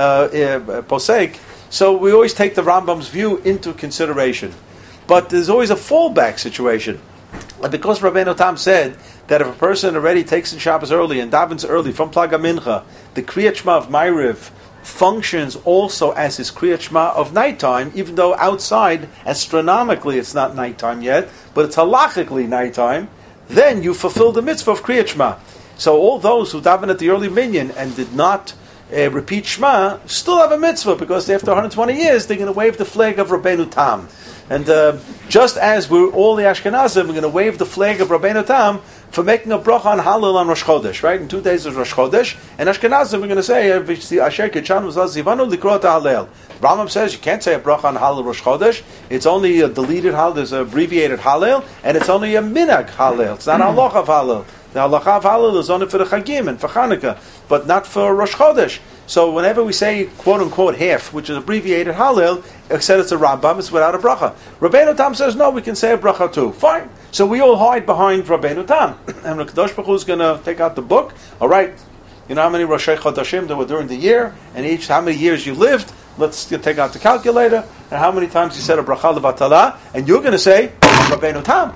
posek, so we always take the Rambam's view into consideration. But there's always a fallback situation. And because Rabbeinu Tam said that if a person already takes in Shabbos early and davens early from Plaga Mincha, the Kriyat Shema of Ma'ariv functions also as his Kriyat Shema of nighttime, even though outside, astronomically, it's not nighttime yet, but it's halachically nighttime, then you fulfill the mitzvah of Kriyat Shema. So all those who daven at the early minyan and did not repeat Shema still have a mitzvah, because after 120 years they're going to wave the flag of Rabbeinu Tam. And just as we're all the Ashkenazim, we're going to wave the flag of Rabbeinu Tam for making a bracha on Hallel on Rosh Chodesh, right? In 2 days is Rosh Chodesh, and Ashkenazim we're going to say Asher Kichanu Zivanu Likrot Hallel. Rambam says you can't say a bracha on Hallel Rosh Chodesh. It's only a deleted Hallel. There's an abbreviated Hallel, and it's only a minag Hallel. It's not a halacha of Hallel. The halacha of Hallel is only for the Chagim and for Chanukah, but not for Rosh Chodesh. So whenever we say quote unquote half, which is abbreviated Hallel, except it's a Rambam, it's without a bracha. Rabbeinu Tam says no, we can say a bracha too. Fine. So we all hide behind Rabbeinu Tam, and the Kadosh Baruch Hu is going to take out the book. All right, you know how many Rosh Chodashim there were during the year, and each how many years you lived. Let's take out the calculator, and how many times you said a bracha levatala, and you're going to say Rabbeinu Tam.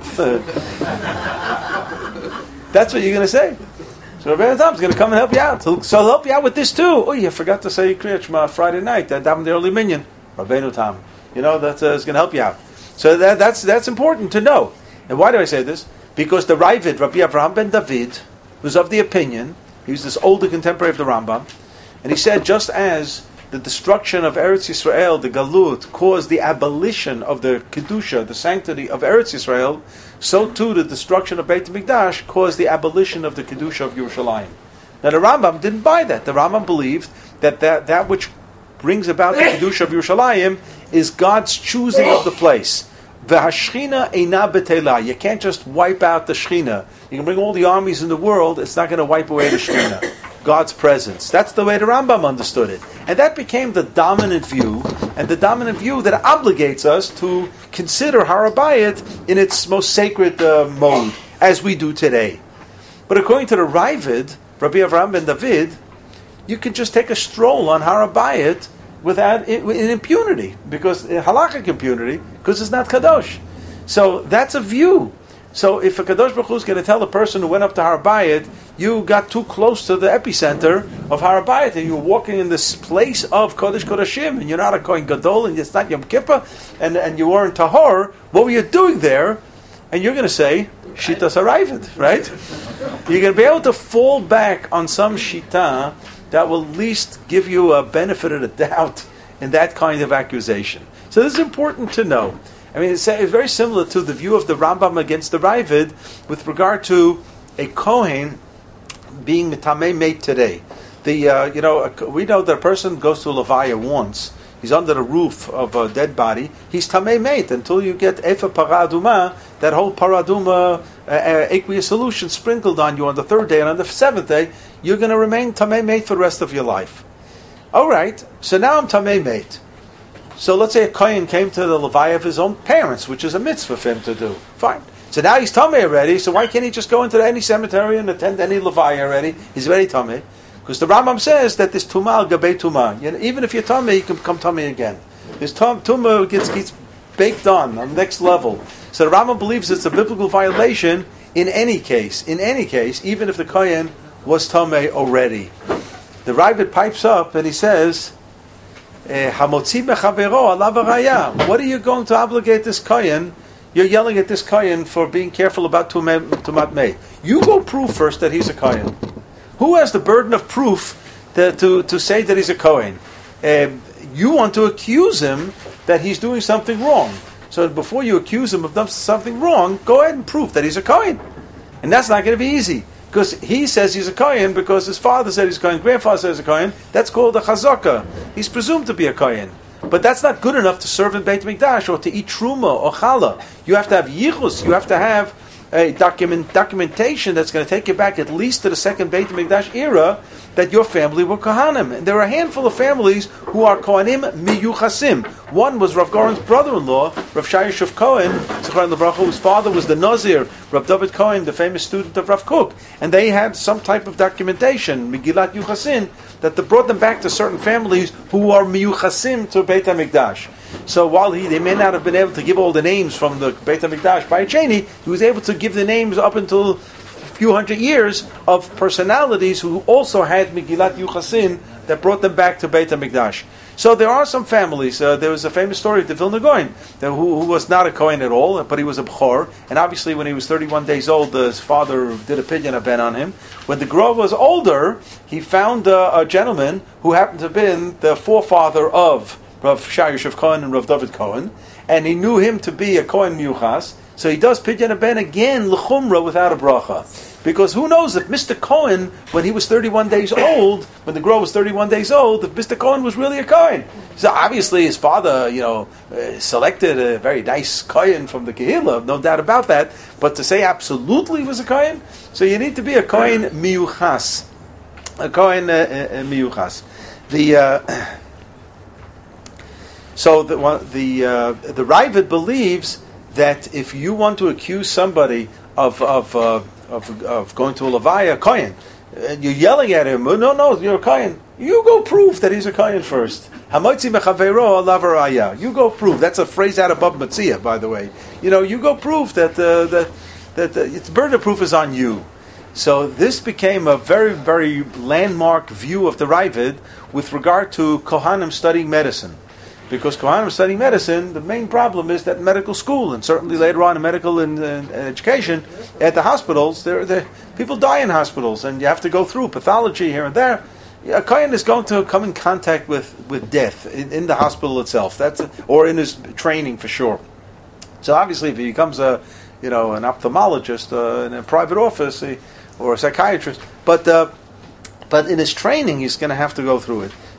That's what you're going to say. So Rabbeinu Tam is going to come and help you out. So he'll help you out with this too. Oh, you forgot to say Kriyat Shema Friday night. That daven the early minyan. Rabbeinu Tam. You know, that's going to help you out. So that's important to know. And why do I say this? Because the Ravid, Rabbi Avraham ben David, was of the opinion, he was this older contemporary of the Rambam, and he said just as the destruction of Eretz Yisrael, the Galut, caused the abolition of the Kedusha, the sanctity of Eretz Yisrael, so too the destruction of Beit HaMikdash caused the abolition of the Kedusha of Yerushalayim. Now the Rambam didn't buy that. The Rambam believed that which brings about the Kedusha of Yerushalayim is God's choosing of the place. V'hashchina eina betela. You can't just wipe out the Shechina. You can bring all the armies in the world, it's not going to wipe away the Shechina. God's presence. That's the way the Rambam understood it. And that became the dominant view, and the dominant view that obligates us to consider Har HaBayit in its most sacred mode, as we do today. But according to the Ravid, Rabbi Avraham ben David, you can just take a stroll on Har HaBayit without in impunity, because halakhic impunity, because it's not kadosh. So that's a view. So if a Kadosh Baruch Hu is going to tell a person who went up to Har HaBayit, you got too close to the epicenter of Har HaBayit, and you're walking in this place of Kodesh Kodashim, and you're not a Kohen Gadol, and it's not Yom Kippur, and you weren't Tahor, what were you doing there? And you're going to say, Shitas Haravid, right? You're going to be able to fall back on some Shita that will at least give you a benefit of the doubt in that kind of accusation. So this is important to know. I mean, it's very similar to the view of the Rambam against the Ravid with regard to a Kohen being Mitamei Meit today. We know that a person goes to a Levaya once, he's under the roof of a dead body, he's Tamei Meit until you get Efa Paraduma, that whole Paraduma aqueous solution sprinkled on you on the third day, and on the seventh day, you're going to remain Tamei Meit for the rest of your life. Alright, so now I'm Tamei Meit. So let's say a Kohen came to the Levaya of his own parents, which is a mitzvah for him to do. Fine. So now he's Tamei already, so why can't he just go into any cemetery and attend any Levaya already? He's already Tamei. Because the Rambam says that this Tumah al-Gabei Tumah. Even if you're Tamei, you can become Tamei again. This Tumah gets baked on the next level. So the Rambam believes it's a biblical violation in any case, even if the Kohen was Tamei already. The Ravid pipes up and he says, what are you going to obligate this Kohen? You're yelling at this Kohen for being careful about Tumat Mei. You go prove first that he's a Kohen. Who has the burden of proof to say that he's a Kohen? You want to accuse him that he's doing something wrong. So before you accuse him of doing something wrong, go ahead and prove that he's a Kohen. And that's not going to be easy. Because he says he's a Kohen because his father said he's a Kohen, grandfather says he's a Kohen. That's called a Chazaka. He's presumed to be a Kohen. But that's not good enough to serve in Beit HaMikdash or to eat Truma or Challah. You have to have Yichus. You have to have a documentation that's going to take you back at least to the second Beit HaMikdash era that your family were Kohanim. And there are a handful of families who are Kohanim Miyuchasim. One was Rav Goren's brother-in-law, Rav Shayeshev Cohen, whose father was the Nazir, Rav David Cohen, the famous student of Rav Kook. And they had some type of documentation, Megillat Yuchasin, that brought them back to certain families who are Miyuchasim to Beit HaMikdash. So while they may not have been able to give all the names from the Beit HaMikdash by Cheni, he was able to give the names up until few hundred years of personalities who also had Megillat Yuchasin that brought them back to Beit HaMikdash. So there are some families. There was a famous story of the Vilna Gaon, who was not a Kohen at all, but he was a Bchor. And obviously when he was 31 days old, his father did a pidyon ben on him. When the Grov was older, he found a gentleman who happened to have been the forefather of Rav Shayeshev Cohen and Rav David Cohen, and he knew him to be a Kohen Miyuchas. So he does pidyon ben again, l'chumra, without a bracha. Because who knows if Mr. Cohen, when he was 31 days old, when the girl was 31 days old, if Mr. Cohen was really a Cohen. So obviously his father, selected a very nice Cohen from the Kehillah, no doubt about that. But to say absolutely was a Cohen, so you need to be a Cohen miyuchas. A Cohen miyuchas. So the Ravid believes that if you want to accuse somebody of going to a Levaya, Kohen, and you're yelling at him, no, you're a Kohen. You go prove that he's a Kohen first. Hamotzi mechaveiro alav haraya. You go prove. That's a phrase out of Bab Metzia, by the way. You go prove that its burden of proof is on you. So this became a very, very landmark view of the Ravid with regard to Kohanim studying medicine. Because Kohanim studying medicine, the main problem is that in medical school, and certainly later on in medical and education, at the hospitals, people die in hospitals, and you have to go through pathology here and there. A Kohen is going to come in contact with death in the hospital itself, or in his training for sure. So obviously, if he becomes an ophthalmologist in a private office or a psychiatrist, but in his training, he's going to have to go through it.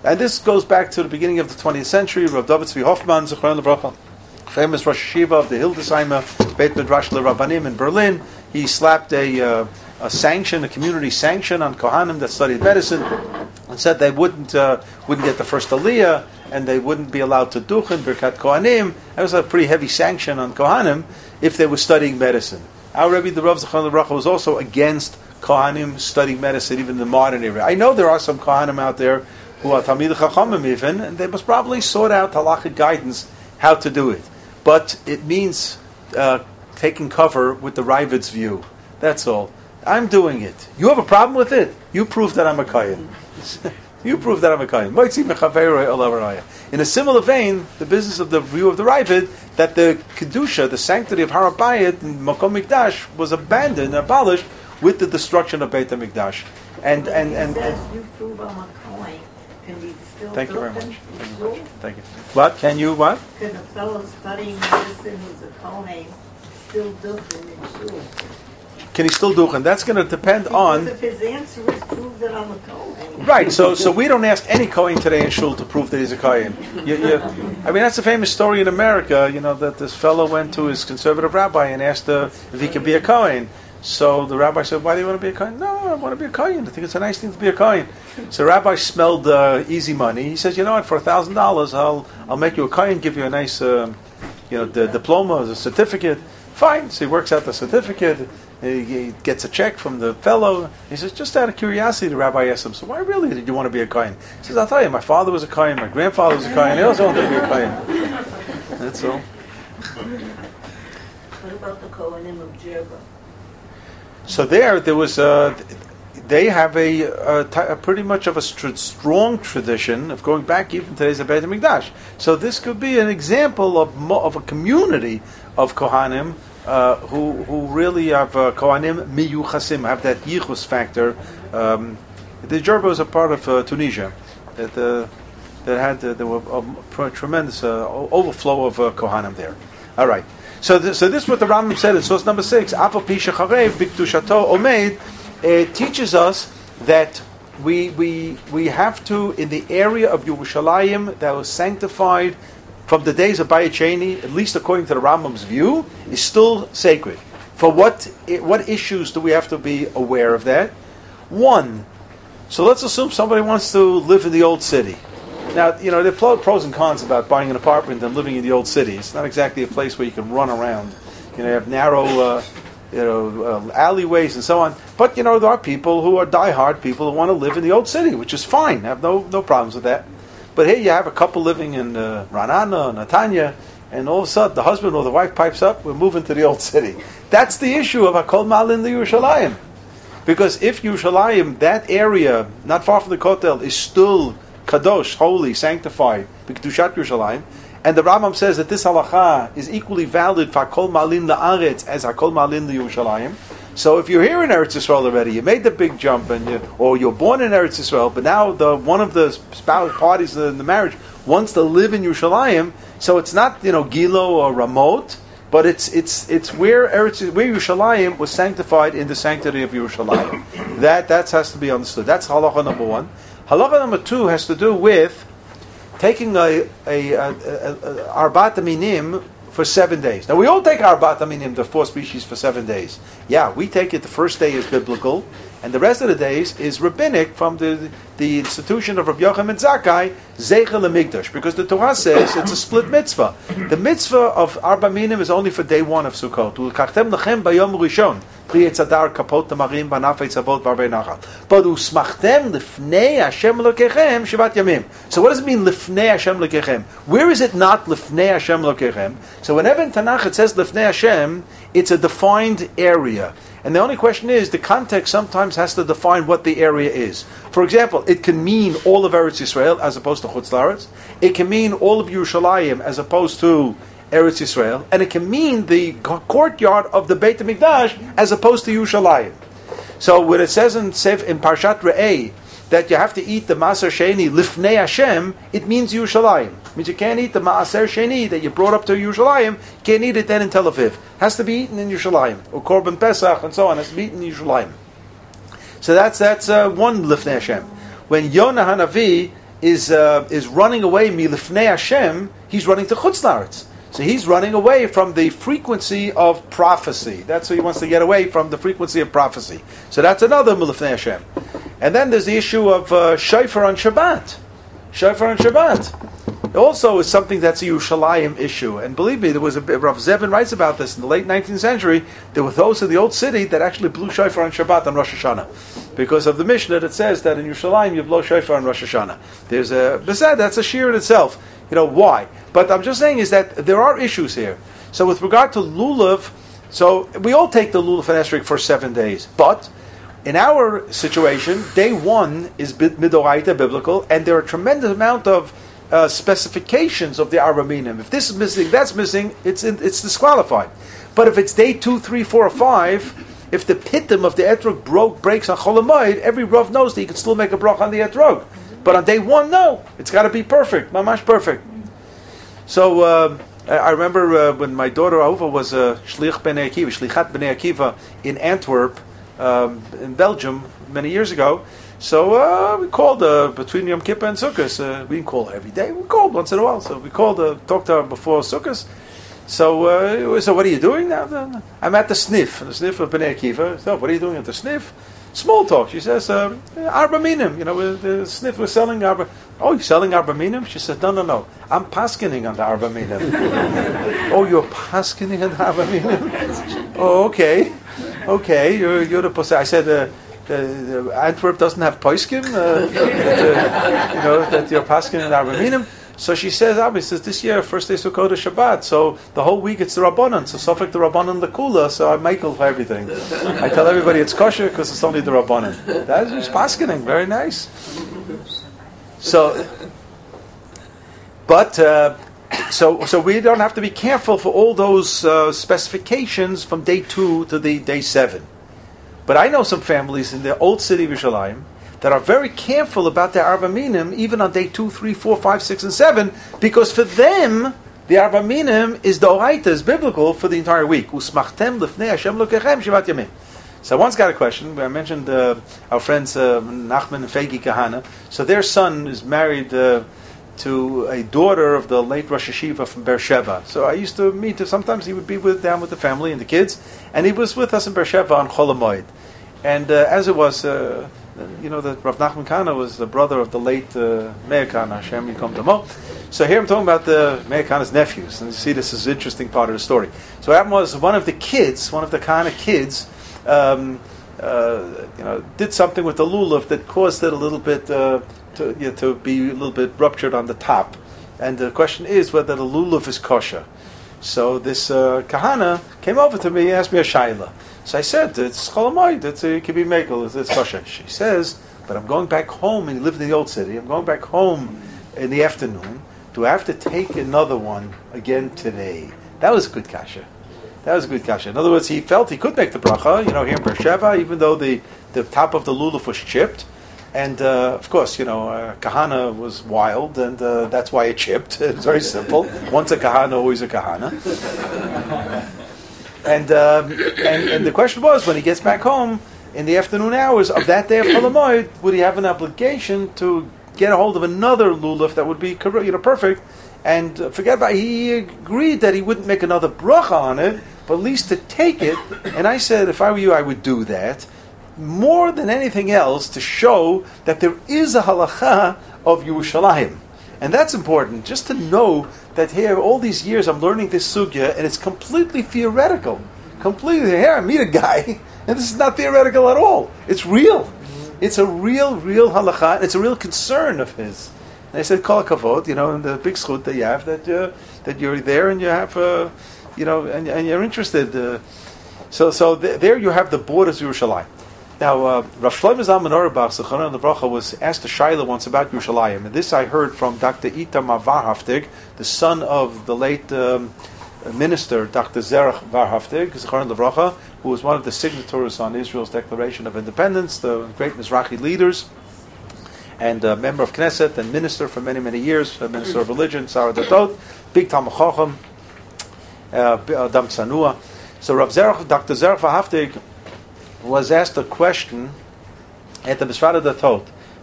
And this goes back to the beginning of the 20th century. Rav David Tzvi Hoffman, Zichron Levracha, famous Rosh Yeshiva of the Hildesheimer Beit Midrash LeRabbanim in Berlin. He slapped a sanction, a community sanction on Kohanim that studied medicine, and said they wouldn't get the first Aliyah, and they wouldn't be allowed to duchen Birkat Kohanim. That was a pretty heavy sanction on Kohanim if they were studying medicine. Our Rebbe, the Rav Zichron Levracha, was also against Kohanim studying medicine, even in the modern era. I know there are some Kohanim out there who are Talmidei Chachamim even, and they must probably sort out halachic guidance how to do it. But it means taking cover with the Ravid's view. That's all. I'm doing it. You have a problem with it? You prove that I'm a Kayan. You prove that I'm a Kayan. In a similar vein, the business of the view of the Ravid, that the Kedusha, the sanctity of Har HaBayit and Makom Mikdash, was abandoned, abolished, with the destruction of Beit HaMikdash. And you prove I'm a Kohen. Can you still thank you very much. Sure? Thank you. What? Can you what? Can a fellow studying medicine who's a Kohen still do it in shul? Can he still do it? And that's going to depend on... If his answer is prove that I'm a Kohen. Right, so we don't ask any Kohen today in shul to prove that he's a Kohen. I mean, that's a famous story in America, that this fellow went to his conservative rabbi and asked if he could be a Kohen. So the rabbi said, why do you want to be a Kohen? No, I want to be a Kohen. I think it's a nice thing to be a Kohen. So the rabbi smelled easy money. He says, you know what, for $1,000, I'll make you a Kohen, give you a nice the diploma, a certificate. Fine. So he works out the certificate. He gets a check from the fellow. He says, just out of curiosity, the rabbi asked him, so why really did you want to be a Kohen? He says, I'll tell you, my father was a Kohen, my grandfather was a Kohen, they also wanted to be a Kohen. That's all. What about the Kohanim of Jerba? So there was they have a pretty much of a strong tradition of going back even to today's Beit HaMikdash. So this could be an example of a community of Kohanim who really have Kohanim miyuchasim, have that yichus factor. The Jerba was a part of Tunisia that there were a tremendous overflow of Kohanim there. All right. So this is what the Rambam said in source number 6. Afal pi shecharev bikdushato omeid teaches us that we have to, in the area of Yerushalayim that was sanctified from the days of Bayit Sheni, at least according to the Rambam's view, is still sacred. For what issues do we have to be aware of that? One, so let's assume somebody wants to live in the old city. Now, there are pros and cons about buying an apartment and living in the old city. It's not exactly a place where you can run around. You have narrow, alleyways and so on. But, there are people who are diehard people who want to live in the old city, which is fine. I have no problems with that. But here you have a couple living in Ra'anana, Netanya, and all of a sudden the husband or the wife pipes up, we're moving to the old city. That's the issue of Hakol Malin Yerushalayim. Because if Yerushalayim, that area, not far from the Kotel, is still Kadosh, holy, sanctified, B'Kedushat Yerushalayim, and the Rambam says that this halacha is equally valid for Hakol Malin La'aretz as Hakol Malin Yerushalayim. So if you're here in Eretz Yisrael already, you made the big jump, or you're born in Eretz Yisrael, but now one of the spouse parties in the marriage wants to live in Yerushalayim, so it's not Gilo or Ramot, but it's where Yerushalayim was sanctified in the sanctity of Yerushalayim. That has to be understood. That's halacha number 1. Halacha number 2 has to do with taking a Arbat Aminim for 7 days. Now we all take Arbat Aminim, the 4 species, for 7 days. Yeah, we take it. The first day is biblical, and the rest of the days is rabbinic from the institution of Rabbi Yochanan Zakkai, Zeichel Lemikdash, because the Torah says it's a split mitzvah. The mitzvah of Arba Minim is only for day 1 of Sukkot. Ulkachtem lachem bayom rishon. But usmachtem lifnei Hashem lokechem shivat yamim. So what does it mean lifnei Hashem lokechem? Where is it not lifnei Hashem lokechem? So whenever in Tanakh it says lifnei Hashem, it's a defined area. And the only question is, the context sometimes has to define what the area is. For example, it can mean all of Eretz Yisrael as opposed to Chutz La'aretz. It can mean all of Yerushalayim as opposed to Eretz Yisrael, and it can mean the courtyard of the Beit HaMikdash as opposed to Yerushalayim. So when it says in Parshat Re'eh that you have to eat the Maaser Sheni Lifnei Hashem, it means Yerushalayim. It means you can't eat the Maaser Sheni that you brought up to Yerushalayim, you can't eat it then in Tel Aviv. It has to be eaten in Yerushalayim. Or Korban Pesach and so on, it has to be eaten in Yerushalayim. So that's one Lifnei Hashem. When Yonah Hanavi is running away milifnei Hashem. He's running to Chutz La'aretz. So he's running away from the frequency of prophecy. That's what he wants to get away from, the frequency of prophecy. So that's another milifnei Hashem. And then there's the issue of shofar on Shabbat. Shofar on Shabbat also is something that's a Yerushalayim issue. And believe me, there was Rav Zevin writes about this in the late 19th century. There were those in the old city that actually blew shofar on Shabbat on Rosh Hashanah, because of the Mishnah that says that in Yerushalayim you blow shofar on Rosh Hashanah. That's a shir in itself. Why? But I'm just saying is that there are issues here. So with regard to lulav, so we all take the lulav and esrog for 7 days, but in our situation, day 1 is midoraita, biblical, and there are a tremendous amount of specifications of the arba minim. If this is missing, that's missing, it's disqualified. But if it's day 2, 3, 4, or 5, if the pitim of the etrog breaks on Chol Hamoed, every Rav knows that you can still make a brach on the etrog. But on day 1, no, it's got to be perfect, mamash perfect. So I remember when my daughter Ahuva was shlichat bnei Akiva in Antwerp, in Belgium, many years ago. So we called between Yom Kippur and Sukkot. We didn't call her every day. We called once in a while. So we called, talked to her before Sukkot. So what are you doing now? I'm at the sniff of Bnei Akiva. So what are you doing at the sniff? Small talk. She says, Arba Minim. The sniff was selling Arba. Oh, you're selling Arba Minim? She said, no. I'm paskening on the Arba Minim. Oh, you're paskening on the Arba Minim? Oh, okay. You're the posek. I said, Antwerp doesn't have poiskim, that you're paskening on the Arba Minim. So she says, Abba, says, this year, first day Sukkot is Shabbat, so the whole week it's the Rabbanon, so Sofek the Rabbanon Lekula, so I'm Michael for everything. I tell everybody it's kosher because it's only the Rabbanon. That is paskening, very nice. So we don't have to be careful for all those specifications from day 2 to the day 7. But I know some families in the old city of Yerushalayim that are very careful about their Arba Minim, even on day 2, 3, 4, 5, 6, and 7, because for them, the Arba Minim is the Oraita, is biblical for the entire week. Usmachtem lefnei Hashem lokechem shivat yamim. So I once got a question. I mentioned our friends Nachman and Fegi Kahana. So their son is married to a daughter of the late Rosh Hashiva from Beersheba. So I used to meet him. Sometimes he would be down with the family and the kids, and he was with us in Beersheba on Chol Hamoed. And as it was, that Rav Nachman Kahana was the brother of the late Meir Kahana, Hashem Yikom Damo. So here I'm talking about the Meir Kahana's nephews, and you see this is an interesting part of the story. So what happened was one of the Kahana kids, did something with the lulav that caused it a little bit to be a little bit ruptured on the top. And the question is whether the lulav is kosher. So this Kahana came over to me and asked me a shayla. So I said, it's Chol Hamoed, it can be mekel, it's kosher. She says, but I'm going back home, and he lived in the old city, I'm going back home in the afternoon. Do I have to take another one again today? That was a good kasha. In other words, he felt he could make the bracha, here in Beersheba, even though the top of the lulav was chipped. And of course, Kahana was wild, and that's why it chipped. It's very simple. Once a Kahana, always a Kahana. And the question was, when he gets back home in the afternoon hours of that day of Chol Hamoed, would he have an obligation to get a hold of another lulav that would be perfect? And forget about it. He agreed that he wouldn't make another bracha on it, but at least to take it. And I said, if I were you, I would do that. More than anything else, to show that there is a halacha of Yerushalayim. And that's important, just to know that here, all these years, I'm learning this sugya, and it's completely theoretical. Here, I meet a guy, and this is not theoretical at all. It's real. It's a real halacha, and it's a real concern of his. And I said, kol hakavod, and the big schut that you have, that you're there, and you have, and you're interested. So there you have the borders of Yerushalayim. Now, Rav Shlomo Zalman Auerbach, Zechariah Bracha, was asked a shayla once about Yerushalayim, and this I heard from Dr. Itamar Wahrhaftig, the son of the late minister, Dr. Zerach Wahrhaftig, Zechariah Bracha, who was one of the signatories on Israel's Declaration of Independence, the great Mizrahi leaders, and a member of Knesset and minister for many, many years, minister of religion, Sarah Datot, big Talmid Chacham, Adam Tzanua. So Dr. Zerach Wahrhaftig was asked a question at the Misrad Datot.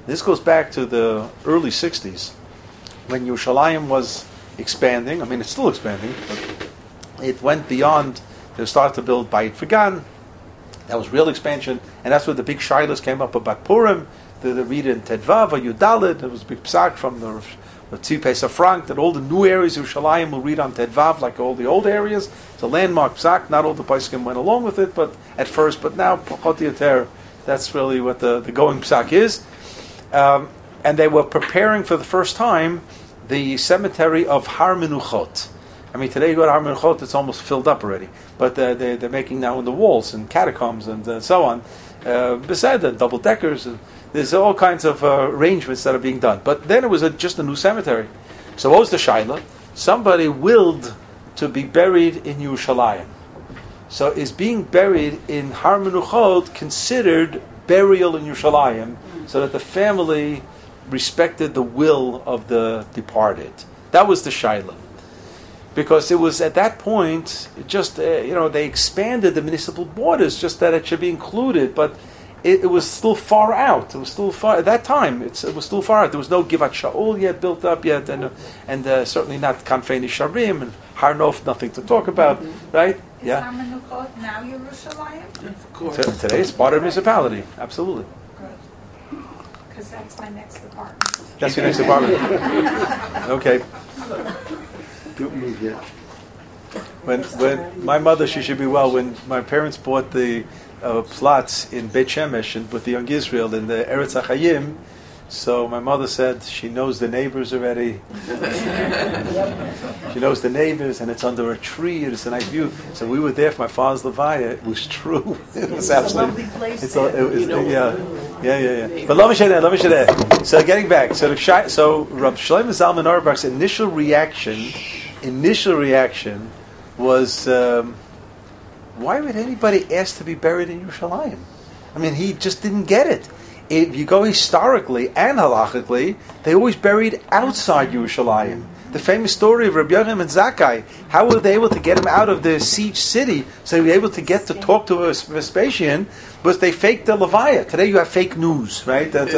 This goes back to the early 60s, when Yerushalayim was expanding. I mean, it's still expanding, but it went beyond. They started to build Bayit Vegan. That was real expansion, and that's where the big shilas came up about Purim. The read in Tedvav or Yudalit. There was a big psak from the Tzvi Pesach Frank that all the new areas of Yerushalayim will read on Tedvav like all the old areas. It's a landmark psak. Not all the Pesachim went along with it, but at first. But now, Pachot Yoter, that's really what the going psak is. And they were preparing for the first time the cemetery of Har Menuchot. I mean, today you go to Har Menuchot, it's almost filled up already. But they're making now in the walls and catacombs and so on. Beside the double deckers, there's all kinds of arrangements that are being done. But then it was just a new cemetery. So what was the shaila? Somebody willed to be buried in Yerushalayim. So is being buried in Har Menuchot considered burial in Yerushalayim, so that the family respected the will of the departed? That was the shaila. Because it was at that point, just they expanded the municipal borders, just that it should be included, but it was still far out. It was still far at that time. It was still far out. There was no Givat Shaul yet built up yet, and certainly not Kanfei Nisharim and Har Nof, nothing to talk about, right? Is Har Menuchot now Yerushalayim? Of course. Today it's part of the municipality, absolutely. Good. Because that's my next apartment. That's your next apartment. Okay. Don't move yet. When my mother, she should be well. When my parents bought the plots in Beit Shemesh and with the Young Israel in the Eretz HaChayim, so my mother said she knows the neighbors already. She knows the neighbors, and it's under a tree. It's a nice view. So we were there for my father's levaya. It was true. It was absolutely. It's Yeah. But let me show that. So getting back, so Rav Shlomo Zalman Auerbach's initial reaction was, why would anybody ask to be buried in Yerushalayim? I mean, he just didn't get it. If you go historically and halachically, they always buried outside Yerushalayim. The famous story of Rabbi Yochanan and Zakkai, how were they able to get him out of the siege city so they were able to get to talk to a Vespasian? Was they faked the Levaya. Today you have fake news, right? That's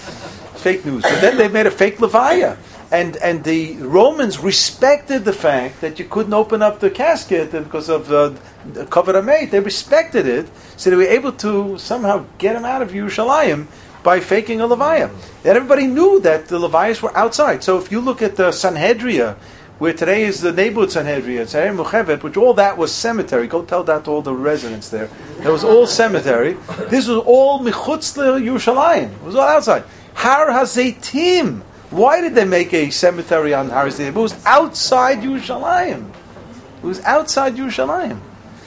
fake news. But then they made a fake Levaya. And the Romans respected the fact that you couldn't open up the casket because of the Kavod HaMeit. They respected it, so they were able to somehow get him out of Yerushalayim by faking a Levaya. And everybody knew that the Levayas were outside. So if you look at the Sanhedria, where today is the neighborhood Sanhedria, Sanhedria Muchevet, which all that was cemetery. Go tell that to all the residents there. That was all cemetery. This was all Michutz Yerushalayim. It was all outside. Har HaZeitim. Why did they make a cemetery on Har HaZeitim? It was outside Yerushalayim. It was outside Yerushalayim.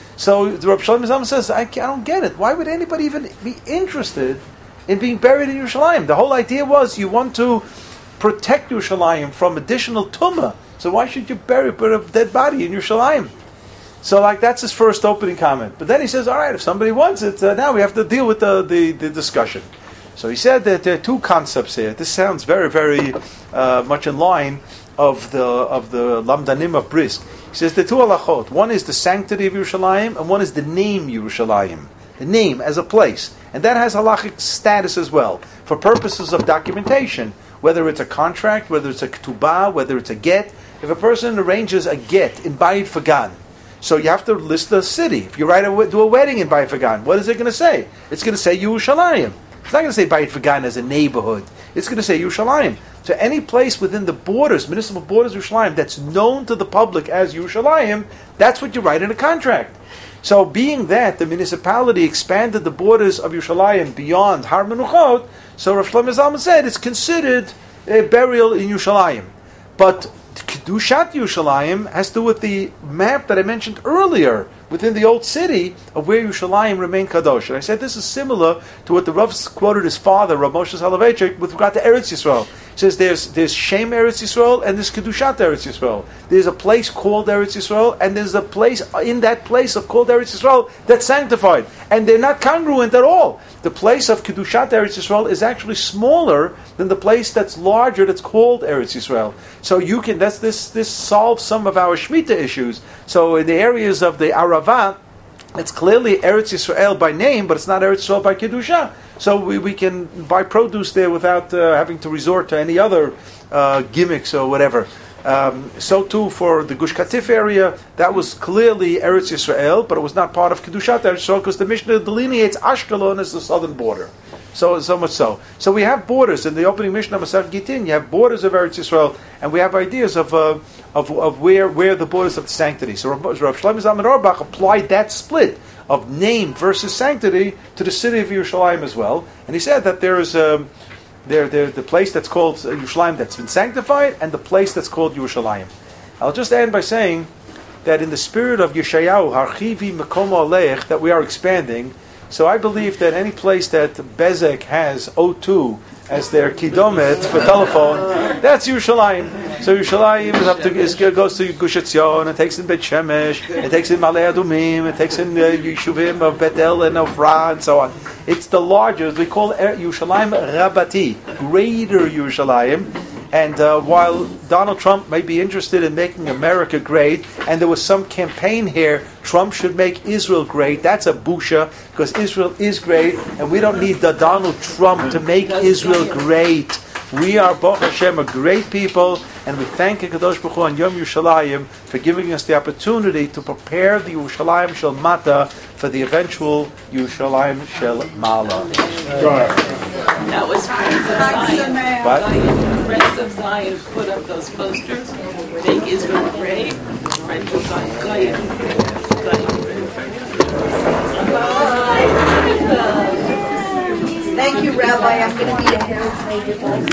So the Rav Shlomo Zalman says, I don't get it. Why would anybody even be interested in being buried in Yerushalayim? The whole idea was you want to protect Yerushalayim from additional tumah. So why should you bury a dead body in Yerushalayim? So that's his first opening comment. But then he says, all right, if somebody wants it, now we have to deal with the discussion. So he said that there are two concepts here. This sounds very, very much in line of the Lamdanim of Brisk. He says there are two halachot. One is the sanctity of Yerushalayim, and one is the name Yerushalayim. The name as a place. And that has halachic status as well, for purposes of documentation. Whether it's a contract, whether it's a ketubah, whether it's a get. If a person arranges a get in Bayit Vegan, so you have to list the city. If you do a wedding in Bayit Vegan, what is it going to say? It's going to say Yerushalayim. It's not going to say Bayit Vegan as a neighborhood. It's going to say Yerushalayim. So any place within the borders, municipal borders of Yerushalayim, that's known to the public as Yerushalayim, that's what you write in a contract. So being that the municipality expanded the borders of Yerushalayim beyond Har Menuchot, so Rav Shlomo Zalman said it's considered a burial in Yerushalayim. But Kedushat Yerushalayim has to do with the map that I mentioned earlier within the old city of where Yerushalayim remained Kadosh. And I said this is similar to what the Rav quoted his father, Rav Moshe Soloveitchik, with regard to Eretz Yisrael. He says there's Shem Eretz Yisrael and there's Kedushat Eretz Yisrael. There's a place called Eretz Yisrael and there's a place in that place called Eretz Yisrael that's sanctified. And they're not congruent at all. The place of Kedushat Eretz Yisrael is actually smaller than the place that's larger that's called Eretz Yisrael. So you can, this solves some of our Shemitah issues. So in the areas of the Arava, It's clearly Eretz Yisrael by name, but it's not Eretz Yisrael by Kedusha. So we can buy produce there without having to resort to any other gimmicks or whatever. So too for the Gush Katif area, that was clearly Eretz Yisrael, but it was not part of Kedushat Eretz Yisrael because the Mishnah delineates Ashkelon as the southern border. So much so. So we have borders in the opening Mishnah Masechet Gitin. You have borders of Eretz Yisrael, and we have ideas of where the borders of the sanctity. So Rav Shlomo Zalman Auerbach applied that split of name versus sanctity to the city of Yerushalayim as well, and he said that there is the place that's called Yerushalayim that's been sanctified, and the place that's called Yerushalayim. I'll just end by saying that in the spirit of Yeshayahu, Harchivi Mekomo Aleich, that we are expanding. So I believe that any place that Bezek has O2 as their kidomet for telephone, that's Yerushalayim. So Yerushalayim goes to Gush Etzion, it takes in Beit Shemesh, it takes in Malei Adumim, it takes in Yeshuvim of Betel and Ofra and so on. It's the largest. We call Yerushalayim Rabati, Greater Yerushalayim. And while Donald Trump may be interested in making America great, and there was some campaign here, Trump should make Israel great, that's a busha, because Israel is great, and we don't need the Donald Trump to make Israel great. We are, Baruch Hashem, a great people, and we thank HaKadosh Baruch Hu on Yom Yerushalayim for giving us the opportunity to prepare the Yerushalayim Shel Mata for the eventual Yerushalayim Shel Mala. That was Friends of Zion. What? Friends of Zion put up those posters. Make Israel great. Friends of Zion. Thank you, Rabbi. I'm going to be a